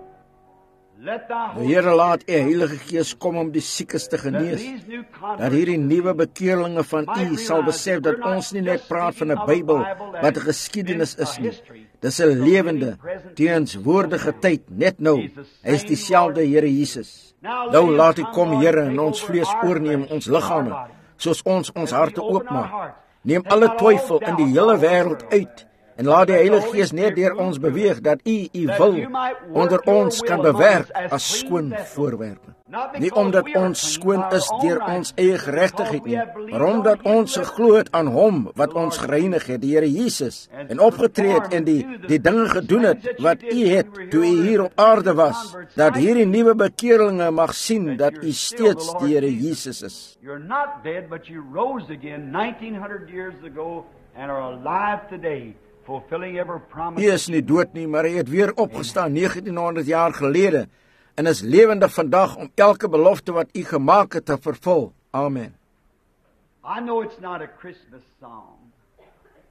let thy Die Holy Here laat u Heilige Gees kom om die siekes te genees. Dat hierdie nuwe bekeerlinge van u sal besef dat ons nie net praat van 'n Bybel wat 'n geskiedenis is nie. Dis 'n lewende, teenswoordige tyd net nou. Hy is dieselfde Here Jesus. Nou laat U kom, Here, en ons vlees oorneem ons liggame, soos ons ons harte oopmaak. Neem alle twyfel in die hele wêreld uit en laat die Heilige Gees net deur ons beweeg dat U U wil onder ons kan bewerk as skoon voorwerpe. Nie omdat ons skoon is deur ons eie geregtigheid nie, maar omdat ons geglo het aan Hom wat ons gereinig het, die Here Jesus, en opgetree het en die die dinge gedoen het wat U het toe U hier op aarde was, dat hierdie nuwe bekeerlinge mag sien dat U steeds die Here Jesus is. You're not dead, but you rose again nineteen hundred years ago and are alive today, fulfilling every promise. U is nie dood nie, maar hy het weer opgestaan negentienhonderd jaar gelede en is lewendig vandag om elke belofte wat U gemaak het te vervul. Amen. I know it's not a Christmas song.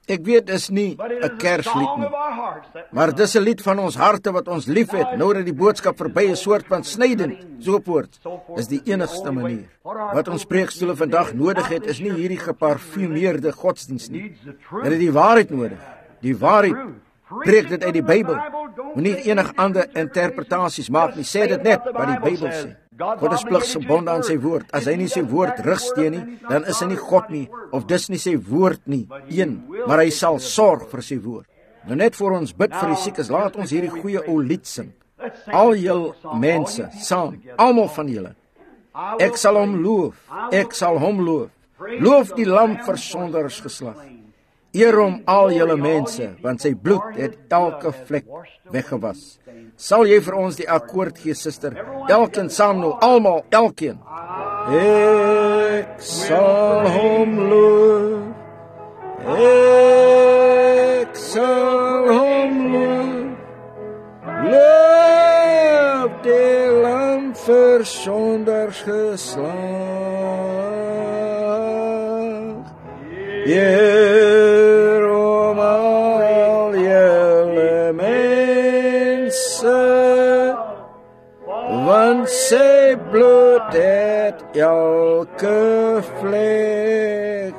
Ek weet dis nie 'n Kerslied nie, maar dis 'n lied van ons harte wat ons liefhet, nou dat die boodskap verby is, soort van snydend, sovoorts. Is die enigste manier. Wat ons preekstoele vandag nodig het, is nie hierdie geparfumeerde godsdienst nie. Dit is die waarheid nodig. Die waarheid. Preek dit uit die Bybel. Moenie enige ander interpretasies maak nie. Sê dit net wat die Bybel sê. God is pligsgebonde aan sy woord. As hy nie sy woord rigsteen nie, dan is hy nie God nie, of dis nie sy woord nie, een, maar hy sal sorg vir sy woord. Nou net voor ons bid vir die siekes, laat ons hierdie goeie ou lied sing. Al julle mense, saam, almal van julle. Ek sal hom loof, ek sal hom loof. Loof die lam vir sondaars geslag. Eer hom al julle mense, want sy bloed het elke vlek weggewas. Sal jy vir ons die akkoord gee, suster? Elkeen saam nou, almal, elkeen. Ek sal hom loof, ek sal hom loof, loof die lam vir sondaars geslag. Eer hom al julle mense, want sy bloed het elke vlek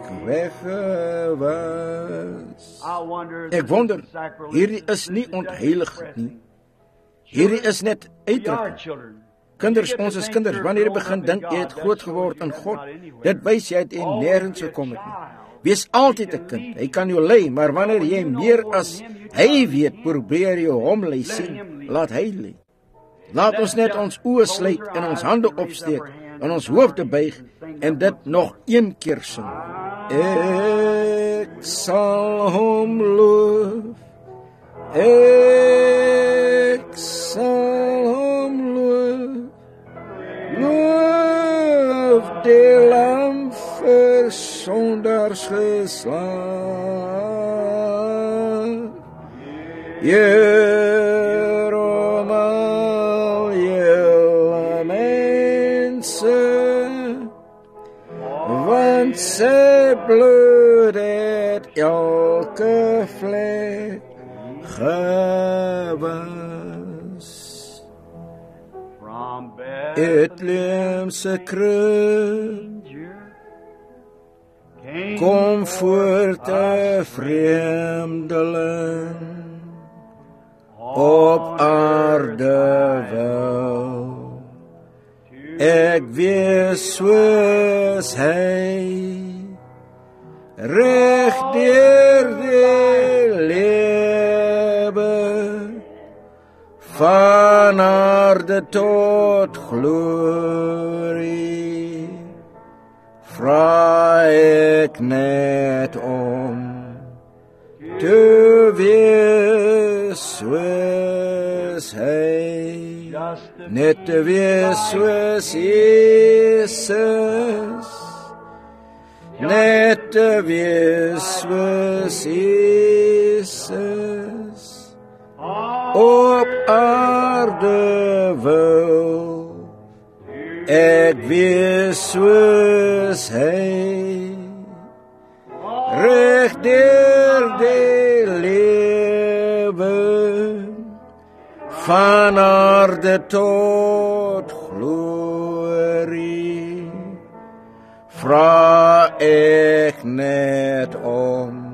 weggewas. Ek wonder, hierdie is nie ontheiligend nie. Hierdie is net uitdrukking. Kinders, ons is kinders, wanneer jy begin dink, jy het groot geword in God, dit wys jy het en nergens gekom het nie. Wees altyd 'n kind, hy kan jou lei, maar wanneer jy meer as hy weet, probeer jy hom lei sien, laat hy lei. Laat ons net ons oë sluit en ons hande opsteek en ons hoofde buig en dit nog een keer sing. Ek sal hom loof, ek sal hom loof, loof die lam vir sondaars geslag. Eer hom al julle mense, want sy bloed het elke vlek gewas. Bethlehemse krib, kom voort 'n vreemdeling op aarde wel. Ek wees soos hy, reg deur die lewe, van aarde tot glorie. Vra ek net om te wees soos hy, net te wees soos Jesus, net te wees soos Jesus, op aarde wil ek wees soos hy, reg deur die lewe, van aarde tot glorie. Vra ek net om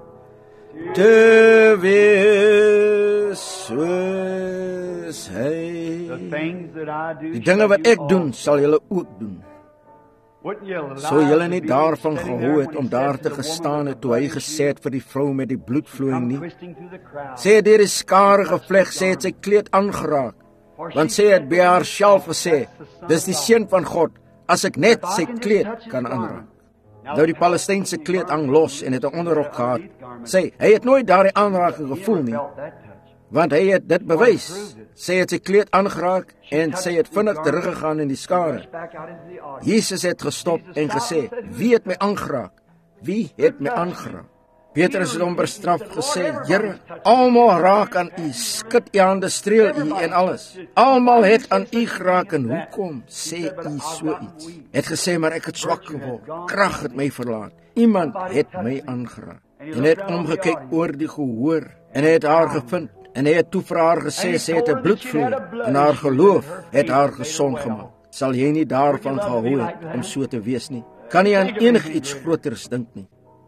te wees soos hy. Die dinge wat ek doen, sal julle ook doen. So julle nie daarvan gehou het om daar te gestaan het toe hy gesê het vir die vrou met die bloedvloeiing nie. Sy het deur die skare gevleg, sy het sy kleed aangeraak, want sy het by haarself gesê, dis die seun van God, as ek net sy kleed kan aanraak. Nou die Palestynse kleed hang los en het 'n onderrok gehad. Sy, hy het nooit daardie aanraking gevoel nie, want hy het dit bewys. Sy het sy kleed aangeraak en sy het vinnig teruggegaan in die skare. Jesus het gestop en gesê, wie het my aangeraak? Wie het my aangeraak? Petrus het hom bestraf gesê, Here, almal raak aan u, skud u hande, streel u en alles. Almal het aan u geraak en hoekom sê u so iets? Het gesê, maar ek het swak geword, krag het my verlaat. Iemand het my aangeraak. en hy het omgekyk oor die gehoor, en hy het haar gevind, en hy het toe vir haar gesê, sy het 'n bloedvloei, en haar geloof het haar gesond gemaak. Sal jy nie daarvan gehou het om so te wees nie? Kan jy aan enigiets groters dink nie?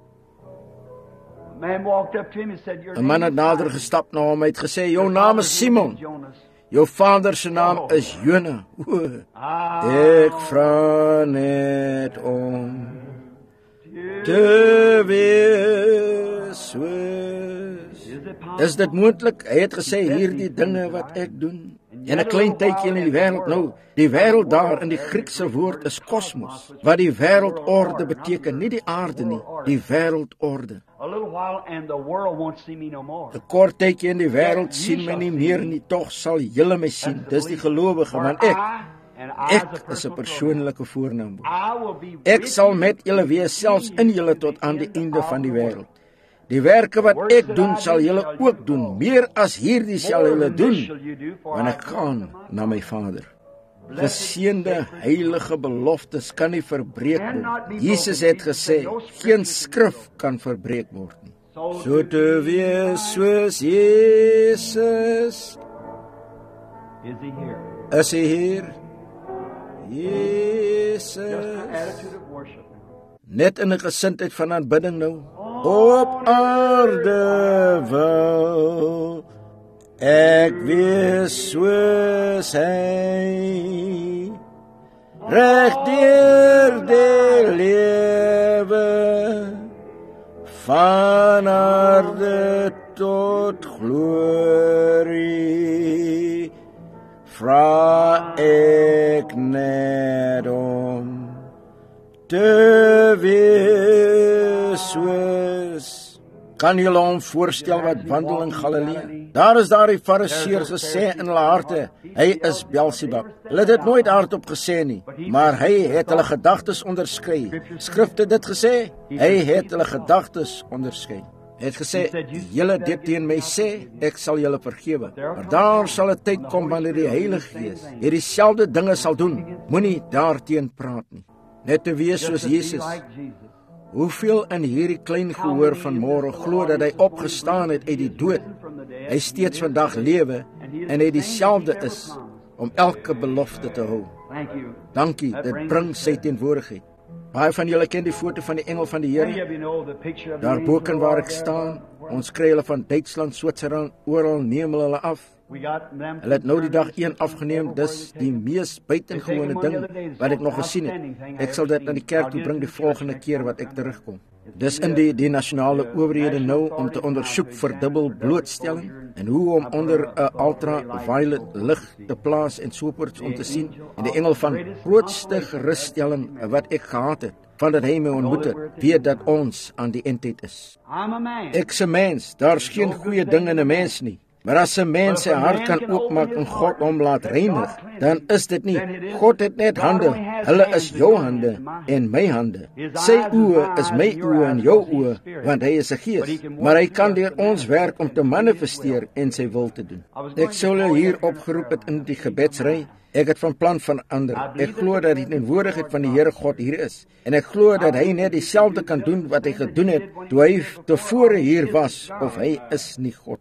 'n Man het nader gestap na hom, hy het gesê, jou naam is Simon, jou vader se naam is Jona. O, ek vra net om te wees soos. Is dit moontlik? Hy het gesê, hierdie dinge wat ek doen. En 'n klein tydjie in die wêreld nou, die wêreld daar in die Griekse woord is kosmos, wat die wêreldorde beteken, nie die aarde nie, die wêreldorde. 'n Kort tydjie in die wêreld sien my nie meer nie, tog sal julle my sien. Dis die gelowige, want ek Ek is 'n persoonlike voornaamwoord. Ek sal met julle wees, selfs in julle tot aan die einde van die wêreld. Die werke wat ek doen, sal julle ook doen. Meer as hierdie sal julle doen, want ek gaan na my Vader. Geseënde heilige beloftes kan nie verbreek word. Jesus het gesê, geen skrif kan verbreek word nie. So te wees soos Jesus. Is hy hier? Jesus. Net in 'n gesindheid van aanbidding nou. Op aarde wil ek wees soos hy, reg deur die lewe, van aarde tot glorie, vra ek net om te wees soos. Kan julle hom voorstel wat wandel in Galilea? Daar is daar die Fariseërs gesê in hulle harte, hy is Beelzebub. Hulle het dit nooit hardop gesê nie, maar hy het hulle gedagtes onderskei. Skrif het dit gesê, hy het hulle gedagtes onderskei. Hy het gesê, julle dit teen my sê, ek sal julle vergewe. Maar daar sal 'n tyd kom wanneer die Heilige Gees hierdie selfde dinge sal doen. Moenie daarteen praat nie. Net te wees soos Jesus. Hoeveel in hierdie klein gehoor van môre glo dat hy opgestaan het uit die dood, hy steeds vandag lewe en hy dieselfde is om elke belofte te hou. Dankie, dit bring sy teenwoordigheid. Baie van julle ken die foto van die engel van die Here. Daar boken waar ek staan, ons kry hulle van Duitsland, Switserland, oral neem hulle af. Hulle het nou die dag een afgeneem, dis die mees buitengewone ding wat ek nog gesien het. Ek sal dit na die kerk toe bring die volgende keer wat ek terugkom. Dis in die, die nasionale owerhede nou om te ondersoek vir dubbel blootstelling en hoe om onder 'n ultraviolet lig te plaas en soorts om te sien. En die engel van grootste gerusstelling wat ek gehad het, van dat hy my ontmoet het, weet dat ons aan die eindtyd is. Ek's 'n mens, daar's geen goeie ding in 'n mens nie. Maar as 'n mens sy hart kan oopmaak en God hom laat reinig, dan is dit nie. God het net hande. Hulle is jou hande en my hande. Sy oë is my oë en jou oë, want hy is 'n gees. Maar hy kan deur ons werk om te manifesteer en sy wil te doen. Ek sou hulle hier opgeroep het in die gebedsry. Ek het van plan verander. Ek glo dat die teenwoordigheid van die Here God hier is. En ek glo dat hy net dieselfde kan doen wat hy gedoen het toe hy tevore hier was, of hy is nie God.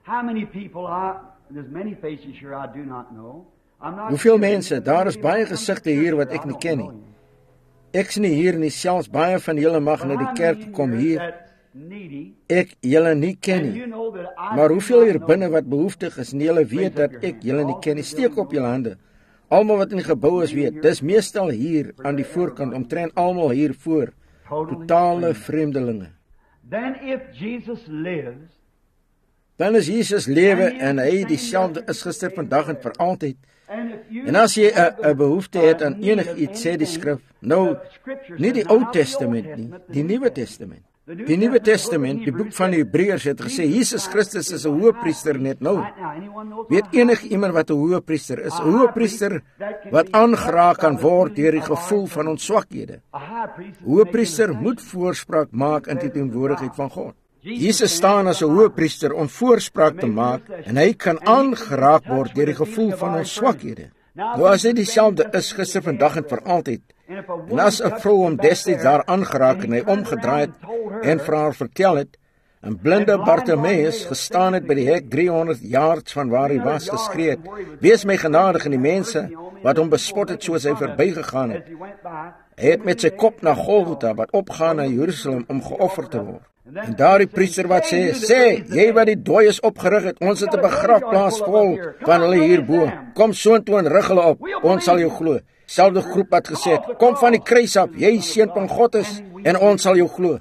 Hoeveel mense, daar is baie gesigte hier wat ek nie ken nie. Ek is nie hier nie, selfs baie van julle mag na die kerk kom hier. Ek julle nie ken nie. Maar hoeveel hier binne wat behoeftig is en julle weet dat ek julle nie ken nie, steek op julle hande. Almal wat in die gebou is weet, dis meestal hier aan die voorkant, omtrent almal hier voor, totale vreemdelinge. Then if Jesus lives, dan is Jesus lewe en hy dieselfde is gister, vandag en vir altyd. En as jy 'n behoefte het aan enigiets, sê die skrif, nou, nie die Ou Testament nie, die Nuwe Testament. Die Nuwe Testament, die boek van die Hebreërs het gesê, Jesus Christus is 'n hoëpriester net nou. Weet enig iemand wat 'n hoëpriester is? 'n Hoëpriester wat aangeraak kan word deur die gevoel van ons swakhede. Hoëpriester moet voorspraak maak in die teenwoordigheid van God. Jesus staan as 'n hoëpriester om voorspraak te maak en hy kan aangeraak word deur die gevoel van ons swakhede. Nou as hy dieselfde is gister, vandag en vir altyd, en as 'n vrou hom destyds daar aangeraak en hy omgedraai het en vir haar vertel het, En blinde Bartimaeus gestaan het by die hek driehonderd yards van waar hy was, geskree het, wees my genadig, en die mense wat hom bespot het soos hy verbygegaan het. Hy het met sy kop na Golgotha, wat opgaan na Jerusalem om geoffer te word. En daar die priester wat sê, sê, jy wat die dooies opgerig het, ons het 'n begrafplaas vol van hulle hierbo. Kom soontoe en rig hulle op, ons sal jou glo. Selfde groep wat gesê het, kom van die kruis af, jy seun van God is, en ons sal jou glo.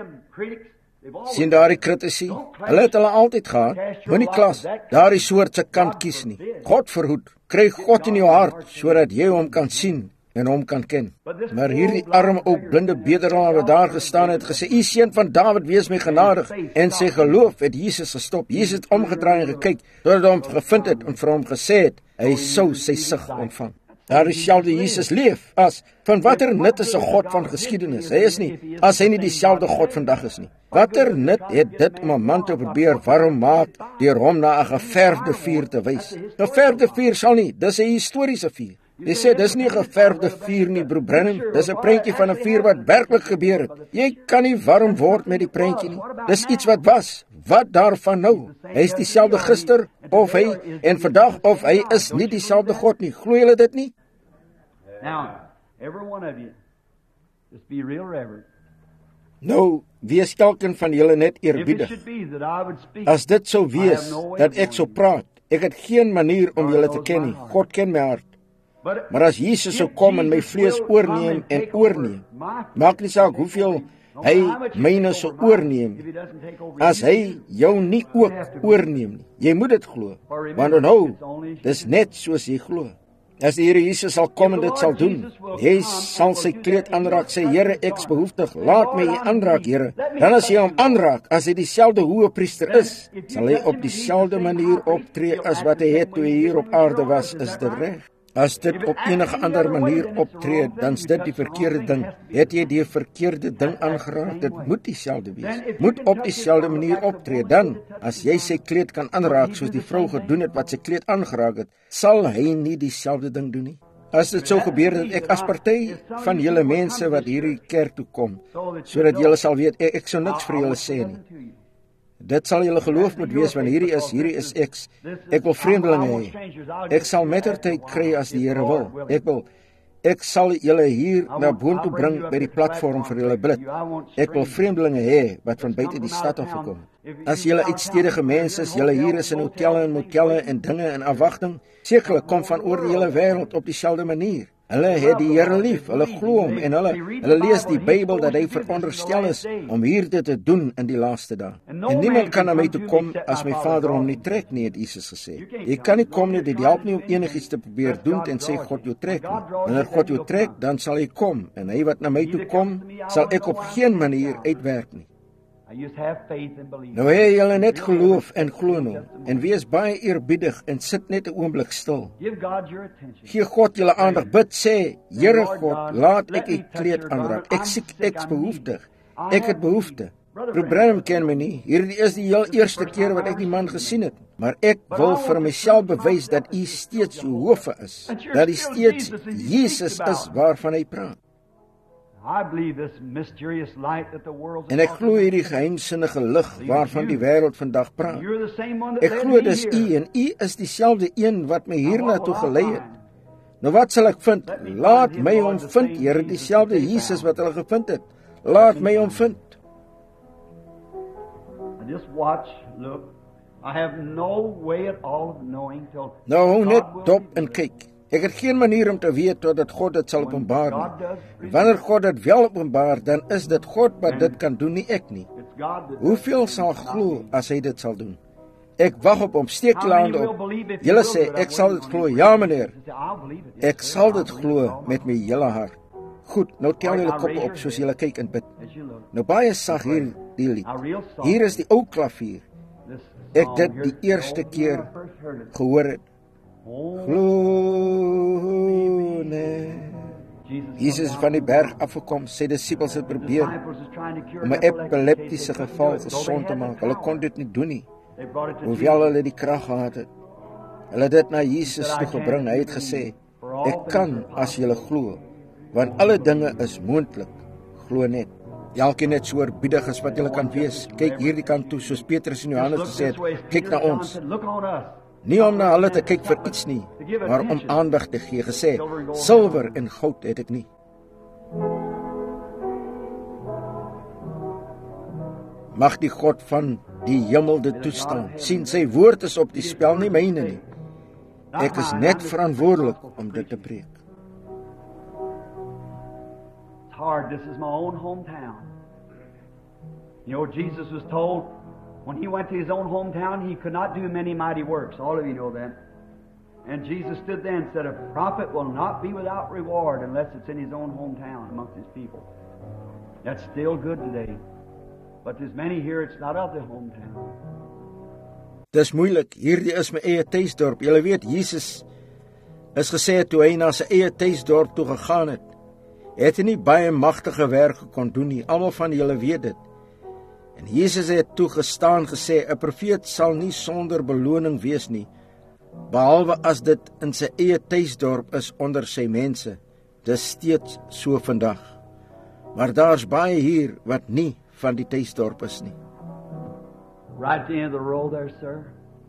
Sien daar die kritisie? Hulle het hulle altyd gehad, moenie klas, daar die soort se kant kies nie. God verhoed, kry God in jou hart, sodat jy hom kan sien en hom kan ken. Maar hierdie arme ou blinde bedelaar wat daar gestaan het, gesê, u seun van Dawid, wees my genadig, en sy geloof het Jesus gestop. Jesus het omgedraai en gekyk, totdat hy hom gevind het en vir hom gesê het, hy sou sy sig ontvang. Daar dieselfde Jesus leef, as, van watter nut is 'n God van geskiedenis? Hy is nie, as hy nie dieselfde God vandag is nie. Watter nut het dit om 'n man te probeer warm maak, deur hom na 'n geverfde vuur te wys? 'n Geverfde vuur sal nie, dis 'n historiese vuur. Jy sê, dis nie 'n geverfde vuur nie, broer Branham, dis 'n prentjie van 'n vuur wat werklik gebeur het. Jy kan nie warm word met die prentjie nie, dis iets wat was. Wat daarvan nou? Hy is dieselfde gister, of hy, en vandag, of hy is nie dieselfde God nie. Glo julle dit nie? Now, every one of you, just be real reverent. Nou, wees elkeen van julle net If it eerbiedig. should be that I would speak, As dit sou wees, dat ek sou praat, ek het geen manier om julle te ken nie. God ken my hart. but Maar as Jesus sou kom en my vlees oorneem en oorneem, maak nie saak hoeveel hy myne sou oorneem, as hy jou nie ook oorneem nie. Jy moet dit glo, want onthou, dis net soos jy glo. As die Here Jesus sal kom en dit sal doen, hy sal sy kleed aanraak, sê, Here, ek is behoeftig, laat my u aanraak, Here. Dan as jy hom aanraak, as hy dieselfde hoëpriester is, sal hy op dieselfde manier optree as wat hy het toe hy hier op aarde was, is dit reg. As dit op enige ander manier optree, dan is dit die verkeerde ding. Het jy die verkeerde ding aangeraak, dit moet dieselfde wees. Moet op dieselfde manier optree, dan, as jy sy kleed kan aanraak, soos die vrou gedoen het wat sy kleed aangeraak het, sal hy nie dieselfde ding doen nie. As dit sou gebeur dat ek as party van julle mense wat hierdie kerk toe kom, sodat julle sal weet, ek, ek sou niks vir julle sê nie. Dit sal julle geloof moet wees, want hierdie is, hierdie is ek. Ek wil vreemdelinge hê. Ek sal mettertyd kry as die Here wil. Ek wil, ek sal julle hier na boontoe bring by die platform vir julle bid. Ek wil vreemdelinge hê wat van buite die stad af gekom. As julle uitstedige mense is, julle hier is in hotelle en motelle en dinge in afwagting, sekerlik kom van oor die hele wêreld op dieselfde manier. Hulle het die Here lief, hulle glo hom en hulle hulle lees die Bybel dat hy veronderstel is om hierdie te doen in die laaste dae. En niemand kan na my toe kom as my Vader hom nie trek nie, het Jesus gesê. Jy kan nie kom nie, dit help nie om enigiets te probeer doen en sê God jou trek nie. Wanneer God jou trek, dan sal hy kom en hy wat na my toe kom, sal ek op geen manier uitwerk nie. Nou hê julle net geloof en glo hom en wees baie eerbiedig en sit net 'n oomblik stil. Gee God julle aandag, bid, sê, Here God, laat ek u kleed aanraak. Ek siek, ek is behoeftig. Ek het behoefte. Broer Branham ken my nie. Hierdie is die heel eerste keer wat ek die man gesien het, maar ek wil vir myself bewys dat u steeds u hoof is, dat hy steeds Jesus is waarvan hy praat. En ek glo hierdie geheimsinnige lig waarvan die wêreld vandag praat. Ek glo dis u en u is dieselfde een wat my hiernatoe gelei het. Nou wat sal ek vind? Laat my hom vind, Here, dieselfde Jesus wat hulle gevind het. Laat my hom vind. Nou hou net dop en kyk. Ek het geen manier om te weet totdat God dit sal openbaar nie. Wanneer God dit wel openbaar, dan is dit God wat dit kan doen, nie ek nie. Hoeveel sal glo as hy dit sal doen? Ek wag op hom, steek julle hande op. Julle sê, ek sal dit glo. Ja, meneer. Ek sal dit glo met my hele hart. Goed, nou tel julle koppe op soos julle kyk en bid. Nou baie sag hier die lied. Hier is die ou klavier. Ek dit die eerste keer gehoor het. Glo net. Jesus van die berg afgekom, sy disippels het probeer om 'n epileptiese geval gesond te maak. Hulle kon dit nie doen nie, hoewel hulle die krag gehad het. Hulle het dit na Jesus toe gebring. Hy het gesê, ek kan as julle glo, want alle dinge is moontlik. Glo net. Elkeen net so oorbiedig as wat julle kan wees. Kyk hierdie kant toe, soos Petrus en Johannes gesê het, kyk na ons. Nie om na hulle te kyk vir iets nie, maar om aandag te gee, gesê, silwer en goud het ek nie. Mag die God van die hemel dit toestaan. Sien, sy woord is op die spel, nie myne nie. Ek is net verantwoordelik om dit te preek. It's hard, this is my own hometown. You know, Jesus was told, when he went to his own hometown, he could not do many mighty works. All of you know that. And Jesus stood there and said, a prophet will not be without reward unless it's in his own hometown amongst his people. That's still good today. But there's many here, it's not of the hometown. Dis moeilik, hierdie is my eie tuisdorp. Julle weet, Jesus is gesê toe hy na sy eie tuisdorp toe gegaan het, het hy nie baie magtige werk gekon doen nie. Almal van julle weet dit. En Jesus het toe gestaan gesê, 'n profeet sal nie sonder beloning wees nie, behalwe as dit in sy eie tuisdorp is onder sy mense. Dis steeds so vandag. Maar daar's baie hier wat nie van die tuisdorp is nie. Right at the end of the road there, sir.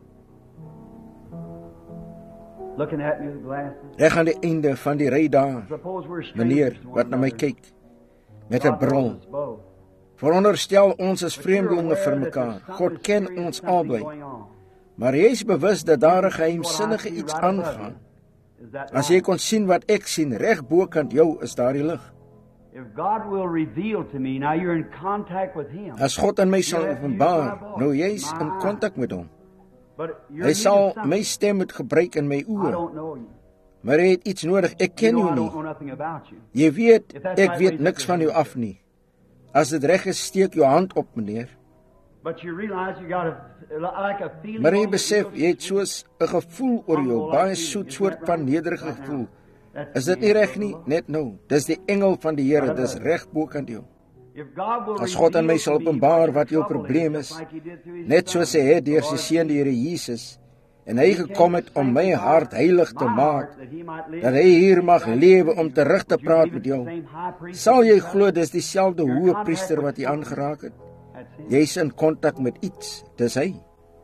Looking at me with glasses. Reg aan die einde van die ry daar, Suppose we're strangers meneer, to one wat na my another. kyk, met 'n God bril. knows us both. Veronderstel ons is But you're vreemdelinge aware vir that mekaar. there's some God ken mysterious ons something albei. going on. Maar jy is bewus dat daar 'n What I geheimsinnige see iets right above aangaan. you, is that As jy light. kon sien wat ek sien, reg bokant jou is daar die lig. If God will reveal to me, now you're in contact with Him. As God aan my sal openbaar, nou jy's in kontak met hom. But you're Hy sal needing my something. stem moet gebruik in my I oë. don't know you. Maar jy het iets nodig, ek ken You jou know I don't nie. know nothing about you. Jy weet, If that's ek right, weet raise niks up van your jou af nie. As dit reg is, steek jou hand op, meneer. But you realize you got a, like a feeling. Maar jy on you, besef, you jy het soos 'n gevoel oor jou, baie soet soort van nederige gevoel. That's Is dit nie reg nie? Net nou. Dis die engel van die Here, dis reg bokant jou. If God will As God aan my reveal sal to me openbaar what wat jou your trouble probleem is, is, just like He did through His net soos Son, hy het deur sy Lord seun die Here Jesus, en hy He gekom came het to om my sanctify hart heilig te my maak, heart that He might live dat hy hier mag in lewe me. om terug te Would you praat believe met it's jou. the same high priest Sal jy that glo dis dieselfde Your hoë contact priester with wat jy something. aangeraak het? That's Him. Jy's in kontak met iets, dis hy.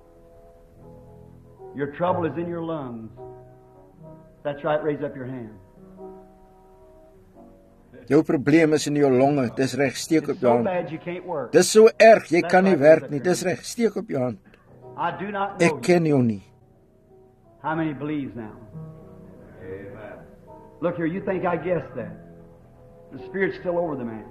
Your trouble is in your lungs. That's right, raise up your hand. Jou probleem is in jou longe, dis reg, steek op It's jou so hand. bad you can't work. Dis so erg, jy kan nie werk nie, dis reg, steek op jou hand. I do not know Ek you. ken jou nie. How many believes now? Amen. Look here, you think I guessed that. The Spirit's still over the man.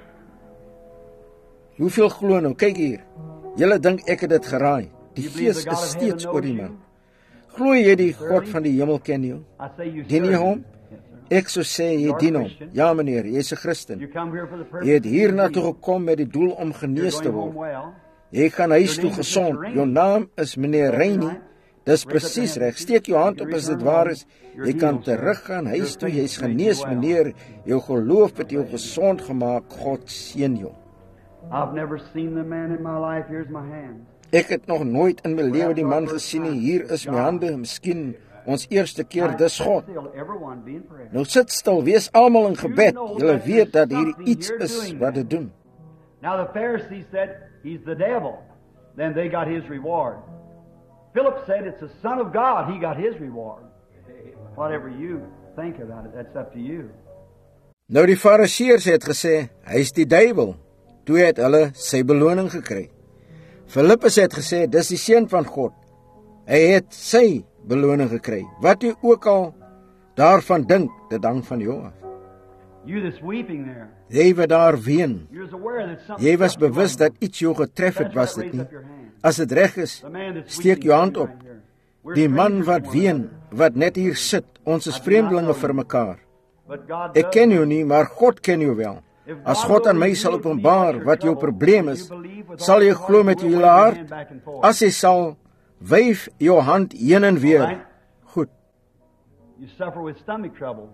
Hoeveel glo nou? Kyk hier. Julle dink ek het dit geraai. Die You believe Gees the God is of heaven steeds oor die knows man. you? Glo jy die God van die hemel ken jou? I say you Dien jy serve hom? him. Yes, sir. Ek sou sê jy dien hom. Ja meneer, jy's 'n Christen. You come here for the purpose Jy het of hier being na toe healed. gekom met die doel om You're genees te going home word. well. Jy gaan huis toe gesond. Jou naam is meneer Reini. Dis presies reg. Steek jou hand op as dit waar is. Jy kan teruggaan huis toe. Jy's genees meneer. Jou geloof het jou gesond gemaak. God seën jou. I've never seen the man in my life. Here's my hand. Ek het nog nooit in my lewe die man gesien nie. Hier is my hande. Miskien ons eerste keer, dis God. Still, everyone be in prayer. Nou sit stil, wees almal in gebed. Julle weet dat hier iets is wat dit doen. Now the Pharisees said, he's the devil. Then they got his reward. Philip said, it's the Son of God. He got his reward. Whatever you think about it, that's up to you. Nou die Fariseërs het gesê, hy's die duiwel. Toe het hulle sy beloning gekry. Filippus het gesê, dis die seun van God. Hy het sy beloning gekry. Wat jy ook al daarvan dink, dit hang van jou af. You that's weeping there, Jy wat daar ween, you're aware that something. jy was bewus dat iets jou getref het, was dit nie? As dit reg is, The man that's steek weeping jou hand op. right here. We're Die man strangers wat to one ween, another. wat net hier sit, ons is vreemdelinge vir mekaar. But God Ek does. ken jou nie, maar God ken jou wel. As God aan my sal openbaar wat jou probleem is, sal jy glo met jou hele hart. As jy sal, wyf jou hand heen en weer. Goed. You suffer with stomach trouble.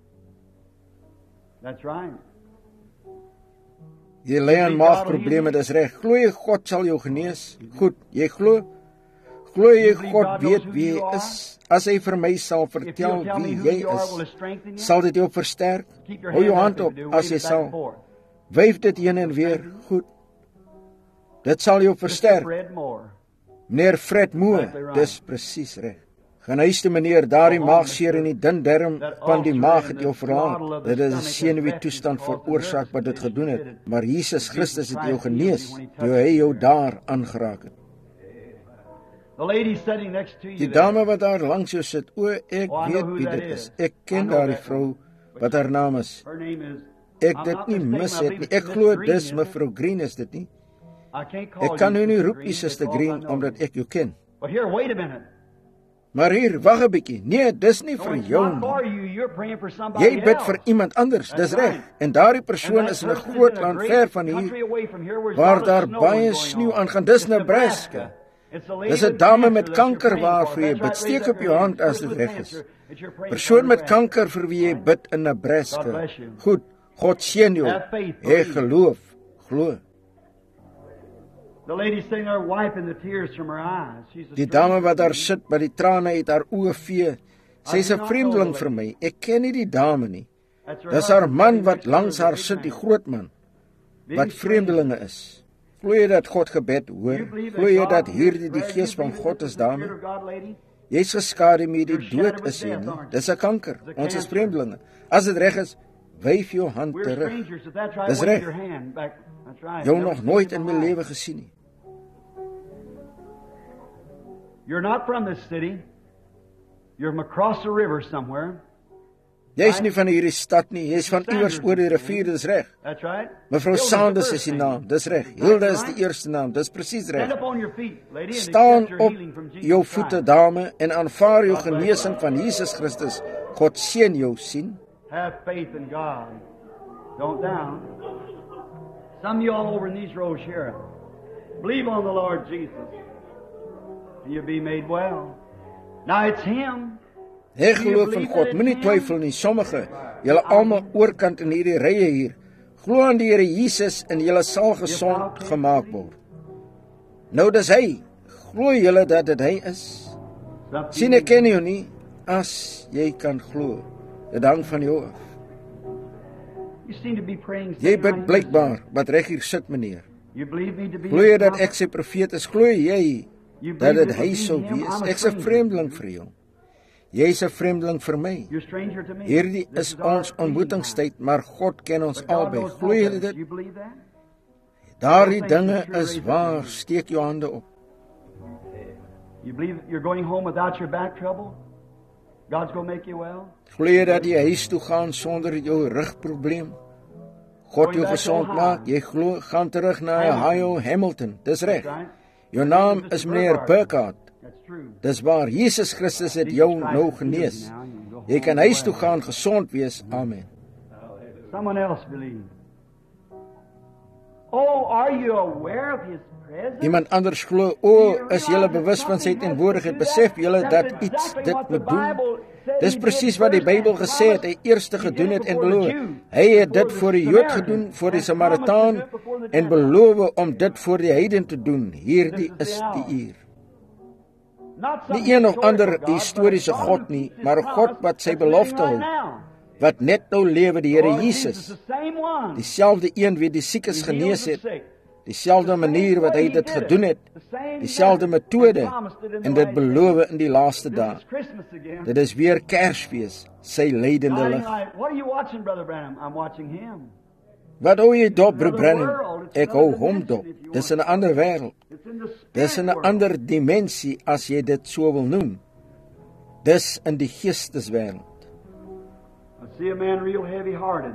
That's right. Jy ly aan maagprobleme, dis reg. Glo jy God sal jou genees? Goed, jy glo? Glo jy God weet wie jy is? As hy vir my sal If vertel you'll tell me wie who jy you are, will it is, strengthen you? sal dit jou versterk? Keep your Hou jou hand hand up op if you do, as wave jy it back and sal. forth. Wyf dit heen en weer, goed. Dit sal jou versterk. Fred Moore. Meneer Fred Moore, dis presies reg. Gaan huis toe meneer, daardie maagseer in die dun darm van die maag het jou verlaat. Dit is 'n senuwee toestand veroorsaak wat dit gedoen het, maar Jesus Christus het jou genees, toe hy jou daar aangeraak het. The lady sitting next to you. Die dame wat daar langs jou sit, o, ek weet wie dit is. Ek ken daardie vrou wat haar naam is. Her name is. Ek dit nie mis het nie. Ek glo dis mevrou Green is dit nie. I can't call Ek kan you u nie Sister roep Green u Suster because I Green know omdat you. ek jou ken. But here, wait a minute. Maar hier, wag 'n bietjie. Nee, dis nie No, vir it's jou not nie. for you. You're praying for somebody Jy bid else. vir iemand anders, dis That's reg. right. En daardie And persoon that is in 'n person groot in a land great ver van country hier away from here where's waar a lot daar of snow baie going sneeu on. aangaan. Dis It's Nebraska. It's the lady Dis 'n with dame cancer met that you're kanker praying for. waarvoor jy That's bid. right, Steek raise op up jou your hand as Person dit with reg is. cancer that you're praying Persoon for met Nebraska. kanker vir wie jy bid in God Nebraska. bless you. Goed, God seën jou. Have faith, Hê believe. geloof, glo. The lady sitting there wiping the tears from her eyes. She's a Die stranger dame wat to daar me. sit by die trane uit haar oë vee. Sy's 'n vreemdeling vir my. Ek ken nie die dame nie. That's her Dis haar husband man sitting wat next to her, langs the haar big sit, die man. groot man, Big wat vreemdelinge is. Glo jy dat God gebed hoor? You believe Glo jy God dat hears hierdie die prayer? gees You van believe God this is, is the Spirit dame? of God, lady? Jy's geskade met die You're shattered dood with is jy death, nie. aren't you? Dis 'n kanker. It's a Ons is cancer. vreemdelinge. As dit reg is, wyf jou hand We're terug. strangers. If that's right, Dis wave reg. your hand back. That's right. Jou Never nog seen nooit it in my my life. lewe gesien nie. You're not from this city. You're from across the river somewhere. Jy's nie van hierdie stad nie, jy's van iewers oor die rivier, dis reg. That's right. Mevrou Hilda's the Sanders first is die name. naam, dis reg. Hilda is die eerste naam, dis presies Stand reg. up on your feet, lady, and Staan accept your op healing from Jesus jou Christ. voete, dame, en aanvaar jou genesing van Jesus Christus. God seën jou, sien. Have faith in God. Don't down. Some of you all over in these rows here, believe on the Lord Jesus, and you'll be made well. Now it's Him. Hy geloof in God, moenie twyfel nie. Sommige, julle almal oorkant in hierdie rye hier, glo aan die Here Jesus en julle sal gesond gemaak word. Nou dis hy. Glo julle dat dit hy is? Sien, ek ken jou nie. As jy kan glo, dit hang van jou af. You seem to be praying. Jy sitting bid right blykbaar wat reg hier sit, meneer. You believe me to be Glo jy a dat prophet? ek sy profeet is? Glo jy You dat believe dit it hy would be sou him? wees? I'm a Ek's 'n stranger. vreemdeling vir jou. Jy's 'n vreemdeling vir my. You're a stranger to me. Hierdie This is our ons meeting ontmoetingstyd, maar God ken ons time. But God albei. knows Glo both jy of us. dit? You believe that? Daardie dinge is waar. Steek jou hande op. You believe you're going home without your back trouble? God's going to make you well? Glo jy dat jy huis toe gaan sonder jou rugprobleem? God jou gesond maak. Jy glo, gaan terug na Ohio, Hamilton. Dis reg. Right? Jou naam is meneer Burkhardt. That's true. Dis waar Jesus Christus het jou nou genees. Jy kan huis toe gaan gesond wees. Amen. Someone else believe. Oh, are you aware of His presence? Iemand anders glo, o, is julle bewus van sy teenwoordigheid? Besef julle dat iets dit moet doen? Dis presies wat die Bybel gesê het, hy eerste gedoen het en beloof. Hy het dit vir die Jood gedoen, vir die Samaritaan, en beloof om dit vir die heiden te doen. Hierdie is die uur. Nie een of ander historiese God nie, maar 'n God wat sy belofte hou, wat net nou lewe, die Here Jesus. Dieselfde een wie die siekes genees het, dieselfde manier wat hy dit gedoen het, dieselfde metode, en dit beloof in die laaste dae. Dit is weer Kersfees, sy lydende lig. What are you watching, Brother Branham? I'm watching Him. Wat hou jy dop, Broer Branham? Ek hou hom dop. Dis 'n ander wêreld. It's in the Dis spirit 'n world. ander dimensie as jy dit so wil noem. Dis in die geesteswêreld. I see a man real heavy-hearted,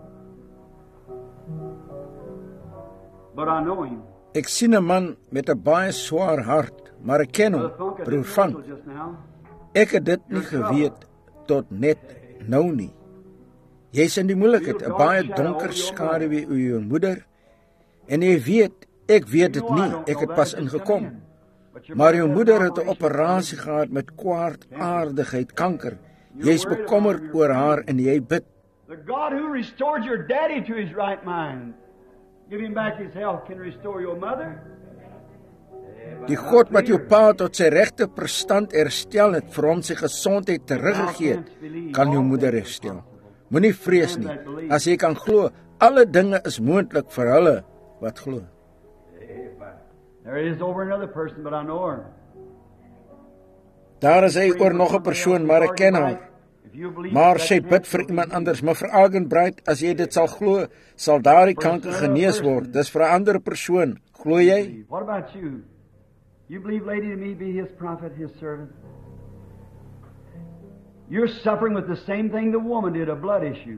but I know him. Ek sien 'n man met 'n baie swaar hart, maar ek ken hom, Brother Funk, I Broer didn't Funk. know just now. Ek het dit nie geweet tot net nou nie. Jy's in die moeilikheid, 'n baie donker skaduwee oor jou moeder. En jy weet, ek weet dit nie, ek het pas ingekom. Maar jou moeder het 'n operasie gehad met kwaadaardigheid, kanker. Jy's bekommerd oor haar en jy bid. The God who restored your daddy to his right mind, give him back his health, can restore your mother. Die God wat jou pa tot sy regte verstand herstel het, vir hom sy gesondheid teruggegee het, kan jou moeder herstel. Moenie vrees nie. As jy kan glo, Alle dinge is moontlik vir hulle wat glo. There it is over another person, but I know her. Daar is hy oor nog 'n persoon, maar ek ken haar. Maar sy bid vir iemand anders. Mevrou Argenbright, as jy dit sal glo, sal daardie kanker genees word. Dis vir 'n ander persoon. Glo jy? What about you? You believe, lady, to me be his prophet, his servant? You're suffering with the same thing the woman did, a blood issue.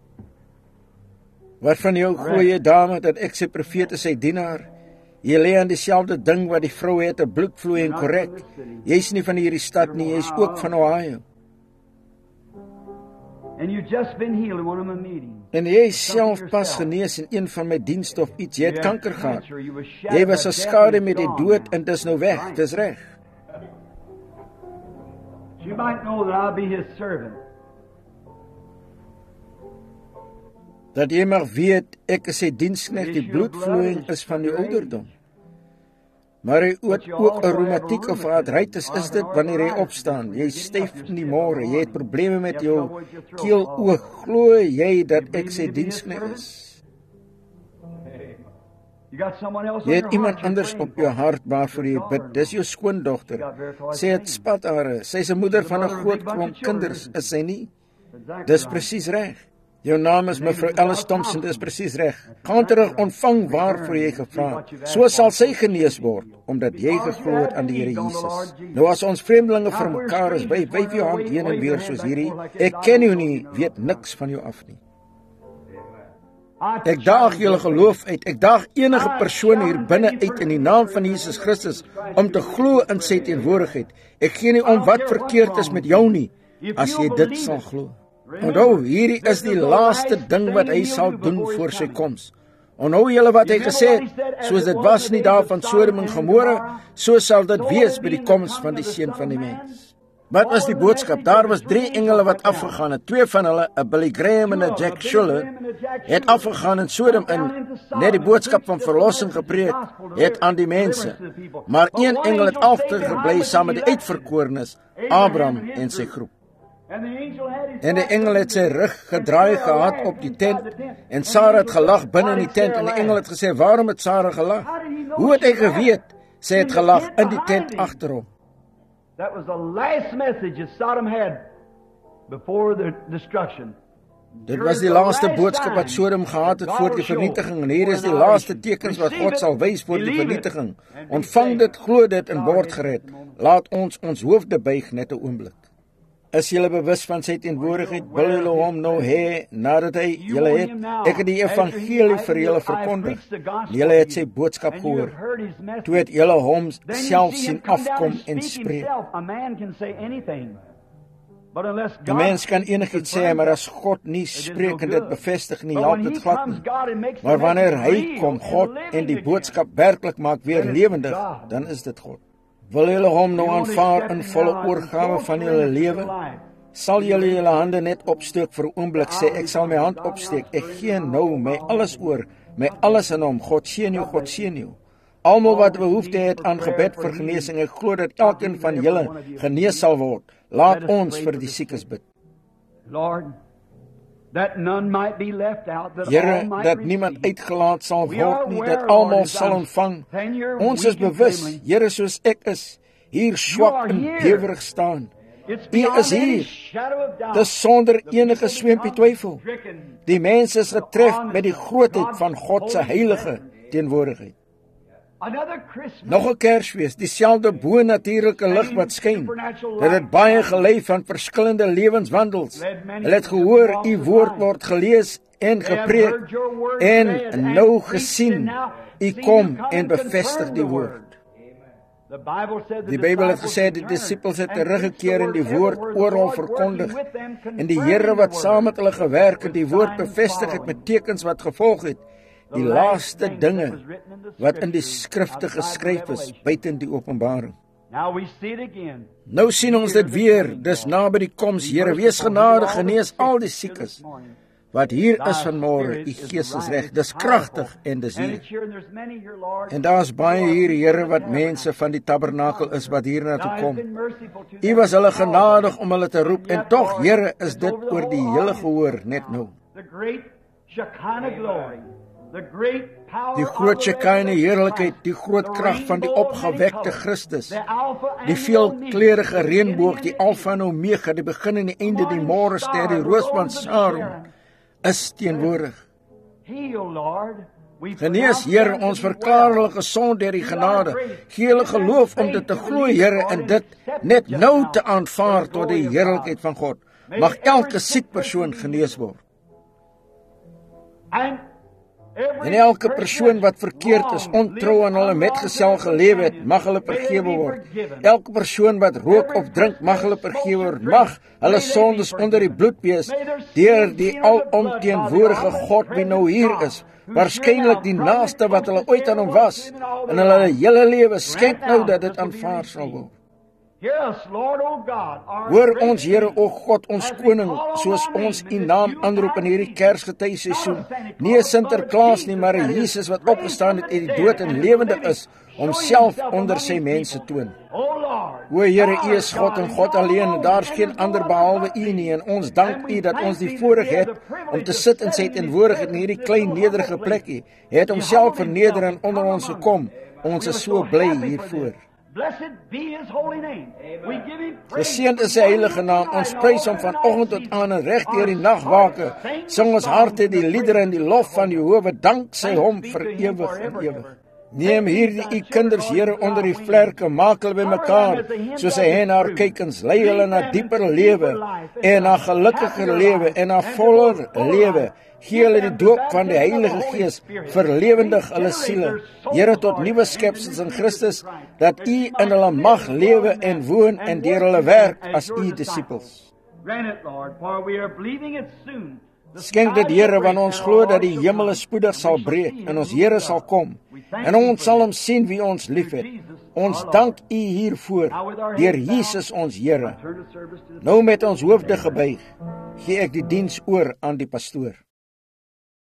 Wat van jou glo jy, dame, dat ek sy profeet is, sy dienaar? Jy lê aan dieselfde ding wat die vrou het, 'n bloedvloei en korrek. Jy's nie van hierdie stad nie, jy's ook van Ohio. And you just been healed in one of my meetings. En jy self pas genees in een van my dienste of iets. Jy het kanker gehad. Jy was 'n skade met die dood en dis nou weg. Dis reg. You might know that I'll be his servant. Dat jy mag weet, ek is sy diensknegt, die bloedvloeiing is van die ouderdom. Maar hy het ook 'n reumatiek of artritis, is dit wanneer jy opstaan. Jy styf in die môre, jy het probleme met jou keel oog. Glo jy dat ek sy diensknegt is? Jy het iemand anders op jou hart waarvoor jy bid. Dis jou skoondogter. Sy het spatare. Sy is 'n moeder van 'n groot klomp kinders, is sy nie? Dis presies reg. Jou naam is mevrou Alice Thompson, dis presies reg. Gaan terug, ontvang waarvoor jy gevra het. So sal sy genees word, omdat jy geglo het aan die Here Jesus. Nou as ons vreemdelinge vir mekaar is, wyf wyf jou hand heen en weer soos hierdie. Ek ken jou nie, weet niks van jou af nie. Ek daag julle geloof uit. Ek daag enige persoon hier binne uit in die naam van Jesus Christus om te glo in sy teenwoordigheid. Ek gee nie om wat verkeerd is met jou nie, as jy dit sal glo. Onthou, hierdie is die laaste ding wat hy sal doen voor sy koms. Onthou julle wat hy gesê het, soos dit was nie daar van Sodom en Gomorra, so sal dit wees by die koms van die Seun van die Mens. Wat was die boodskap? Daar was drie engele wat afgegaan het. Twee van hulle, 'n Billy Graham en 'n Jack Schuller, het afgegaan in Sodom en net die boodskap van verlossing gepreek het aan die mense. Maar een engel het agtergebly saam met die uitverkorenes, Abraham en sy groep. En die engel het sy rug gedraai gehad op die tent, en Sarah het gelag binne in die tent, en die engel het gesê, waarom het Sarah gelag? Hoe het hy geweet? Sy het gelag in die tent agter hom. That was the last message that Sodom had before the destruction. Dit was die laaste boodskap wat Sodom gehad het voor die vernietiging, en hier is die laaste tekens wat God sal wys voor die vernietiging. Ontvang dit, glo dit en word gered. Laat ons ons hoofde buig net 'n oomblik. Is julle bewus van sy teenwoordigheid? Wil julle hom nou hê nadat hy julle het? Ek het die evangelie vir julle verkondig. Julle het sy boodskap gehoor. Toe het julle hom self sien afkom en spreek. 'n Mens kan enigiets sê, maar as God nie spreek en dit bevestig nie, help dit glad nie. Maar wanneer hy kom, God, en die boodskap werklik maak weer lewendig, dan is dit God. Wil julle hom nou aanvaar in volle oorgawe van julle lewe? Sal julle julle hande net opsteek vir 'n oomblik, sê ek sal my hand opsteek. Ek gee nou my alles oor, my alles in hom. God seën jou, God seën jou. Almal wat behoefte het aan gebed vir genesing, ek glo dat elkeen van julle genees sal word. Laat ons vir die siekes bid. Lord, that none might be left out, that Here, all might dat receive. niemand uitgelaat sal We are word nie, aware, dat almal Lord, sal that ontvang. when you're Ons weak is and bewus, trembling, Here, soos ek is, hier swak are en here. bewerig staan. It's U beyond is any hier. shadow of doubt. Dis sonder The enige people swempie become twyfel. stricken. Die mens is getref met die grootheid van God se heilige teenwoordigheid. Another Christmas. Nog 'n Kersfees, dieselfde bo-natuurlike lig wat skyn. Dit het baie gelei van verskillende lewenswandels. Hulle het gehoor u woord word gelees en gepreek en nou gesien u kom en bevestig die woord. Die Bybel het gesê die disippels het teruggekeer en die woord oral verkondig. En die Here wat saam met hulle gewerk het, die woord bevestig het met tekens wat gevolg het. Die laaste dinge wat in die skrifte geskryf is, buiten die Openbaring. Nou sien ons dit weer, dis naby die koms. Here, wees genadig, genees al die siekes. Wat hier is vanmôre, u Gees is reg, dis kragtig en dis hier. En daar's baie hier, Here, wat mense van die tabernakel is wat hier na toe kom. U was hulle genadig om hulle te roep, en tog, Here, is dit oor die hele gehoor net nou. Shekinah glory, the great power Die groot Shekinah heerlikheid, die groot krag van die opgewekte Christus, die veelkleurige reënboog, die Alfa en Omega, die begin en die einde, die môrester, die roos van Saron, is teenwoordig. Heal, Lord. Genees, Here, ons verklaar hulle gesond deur die genade. Gee hulle geloof om dit te glo, Here, en dit net nou te aanvaar tot die heerlikheid van God. Mag elke siek persoon genees word. En elke persoon wat verkeerd is, ontrou aan hulle metgesel gelewe het, mag hulle vergewe word. Elke persoon wat rook of drink, mag hulle vergewe word. Mag hulle sondes onder die bloed wees, deur die alomteenwoordige God wie nou hier is. Waarskynlik die naaste wat hulle ooit aan hom was, en hulle hele lewe skenk nou dat dit aanvaar sal word. Hoor ons, Here, o God, ons koning, soos ons u naam aanroep in hierdie Kersgetuieseisoen. Nie 'n Sinterklaas nie, maar 'n Jesus wat opgestaan het uit die dood en lewendig is, homself onder sy mense toon. O Here, u is God en God alleen, daar's geen ander behalwe u nie, en ons dank u dat ons die voorreg het om te sit in sy teenwoordigheid in hierdie klein nederige plekkie. Hy het homself verneder en onder ons gekom. Ons is so bly hiervoor. Geseënd is sy heilige naam. Ons prys hom van oggend tot aan en reg deur die nagwake. Sing ons harte die liedere en die lof van Jehova, dank sy hom vir ewig en ewig. Neem hierdie u kinders, Here, onder die vlerke, maak hulle bymekaar, soos hy hen haar kykens, lei hulle na dieper lewe, en na gelukkiger lewe, en na voller lewe. Gee hulle die doop van die Heilige Gees, verlewendig hulle siele, Here, tot nuwe skepsels in Christus, dat u in hulle mag lewe en woon en deur hulle werk as u disippels. Skenk dit, Here, want ons glo dat die hemel spoedig sal breek en ons Here sal kom en ons sal hom sien wie ons liefhet. Ons dank u hiervoor deur Jesus ons Here. Nou met ons hoofde gebuig, gee ek die diens oor aan die pastoor.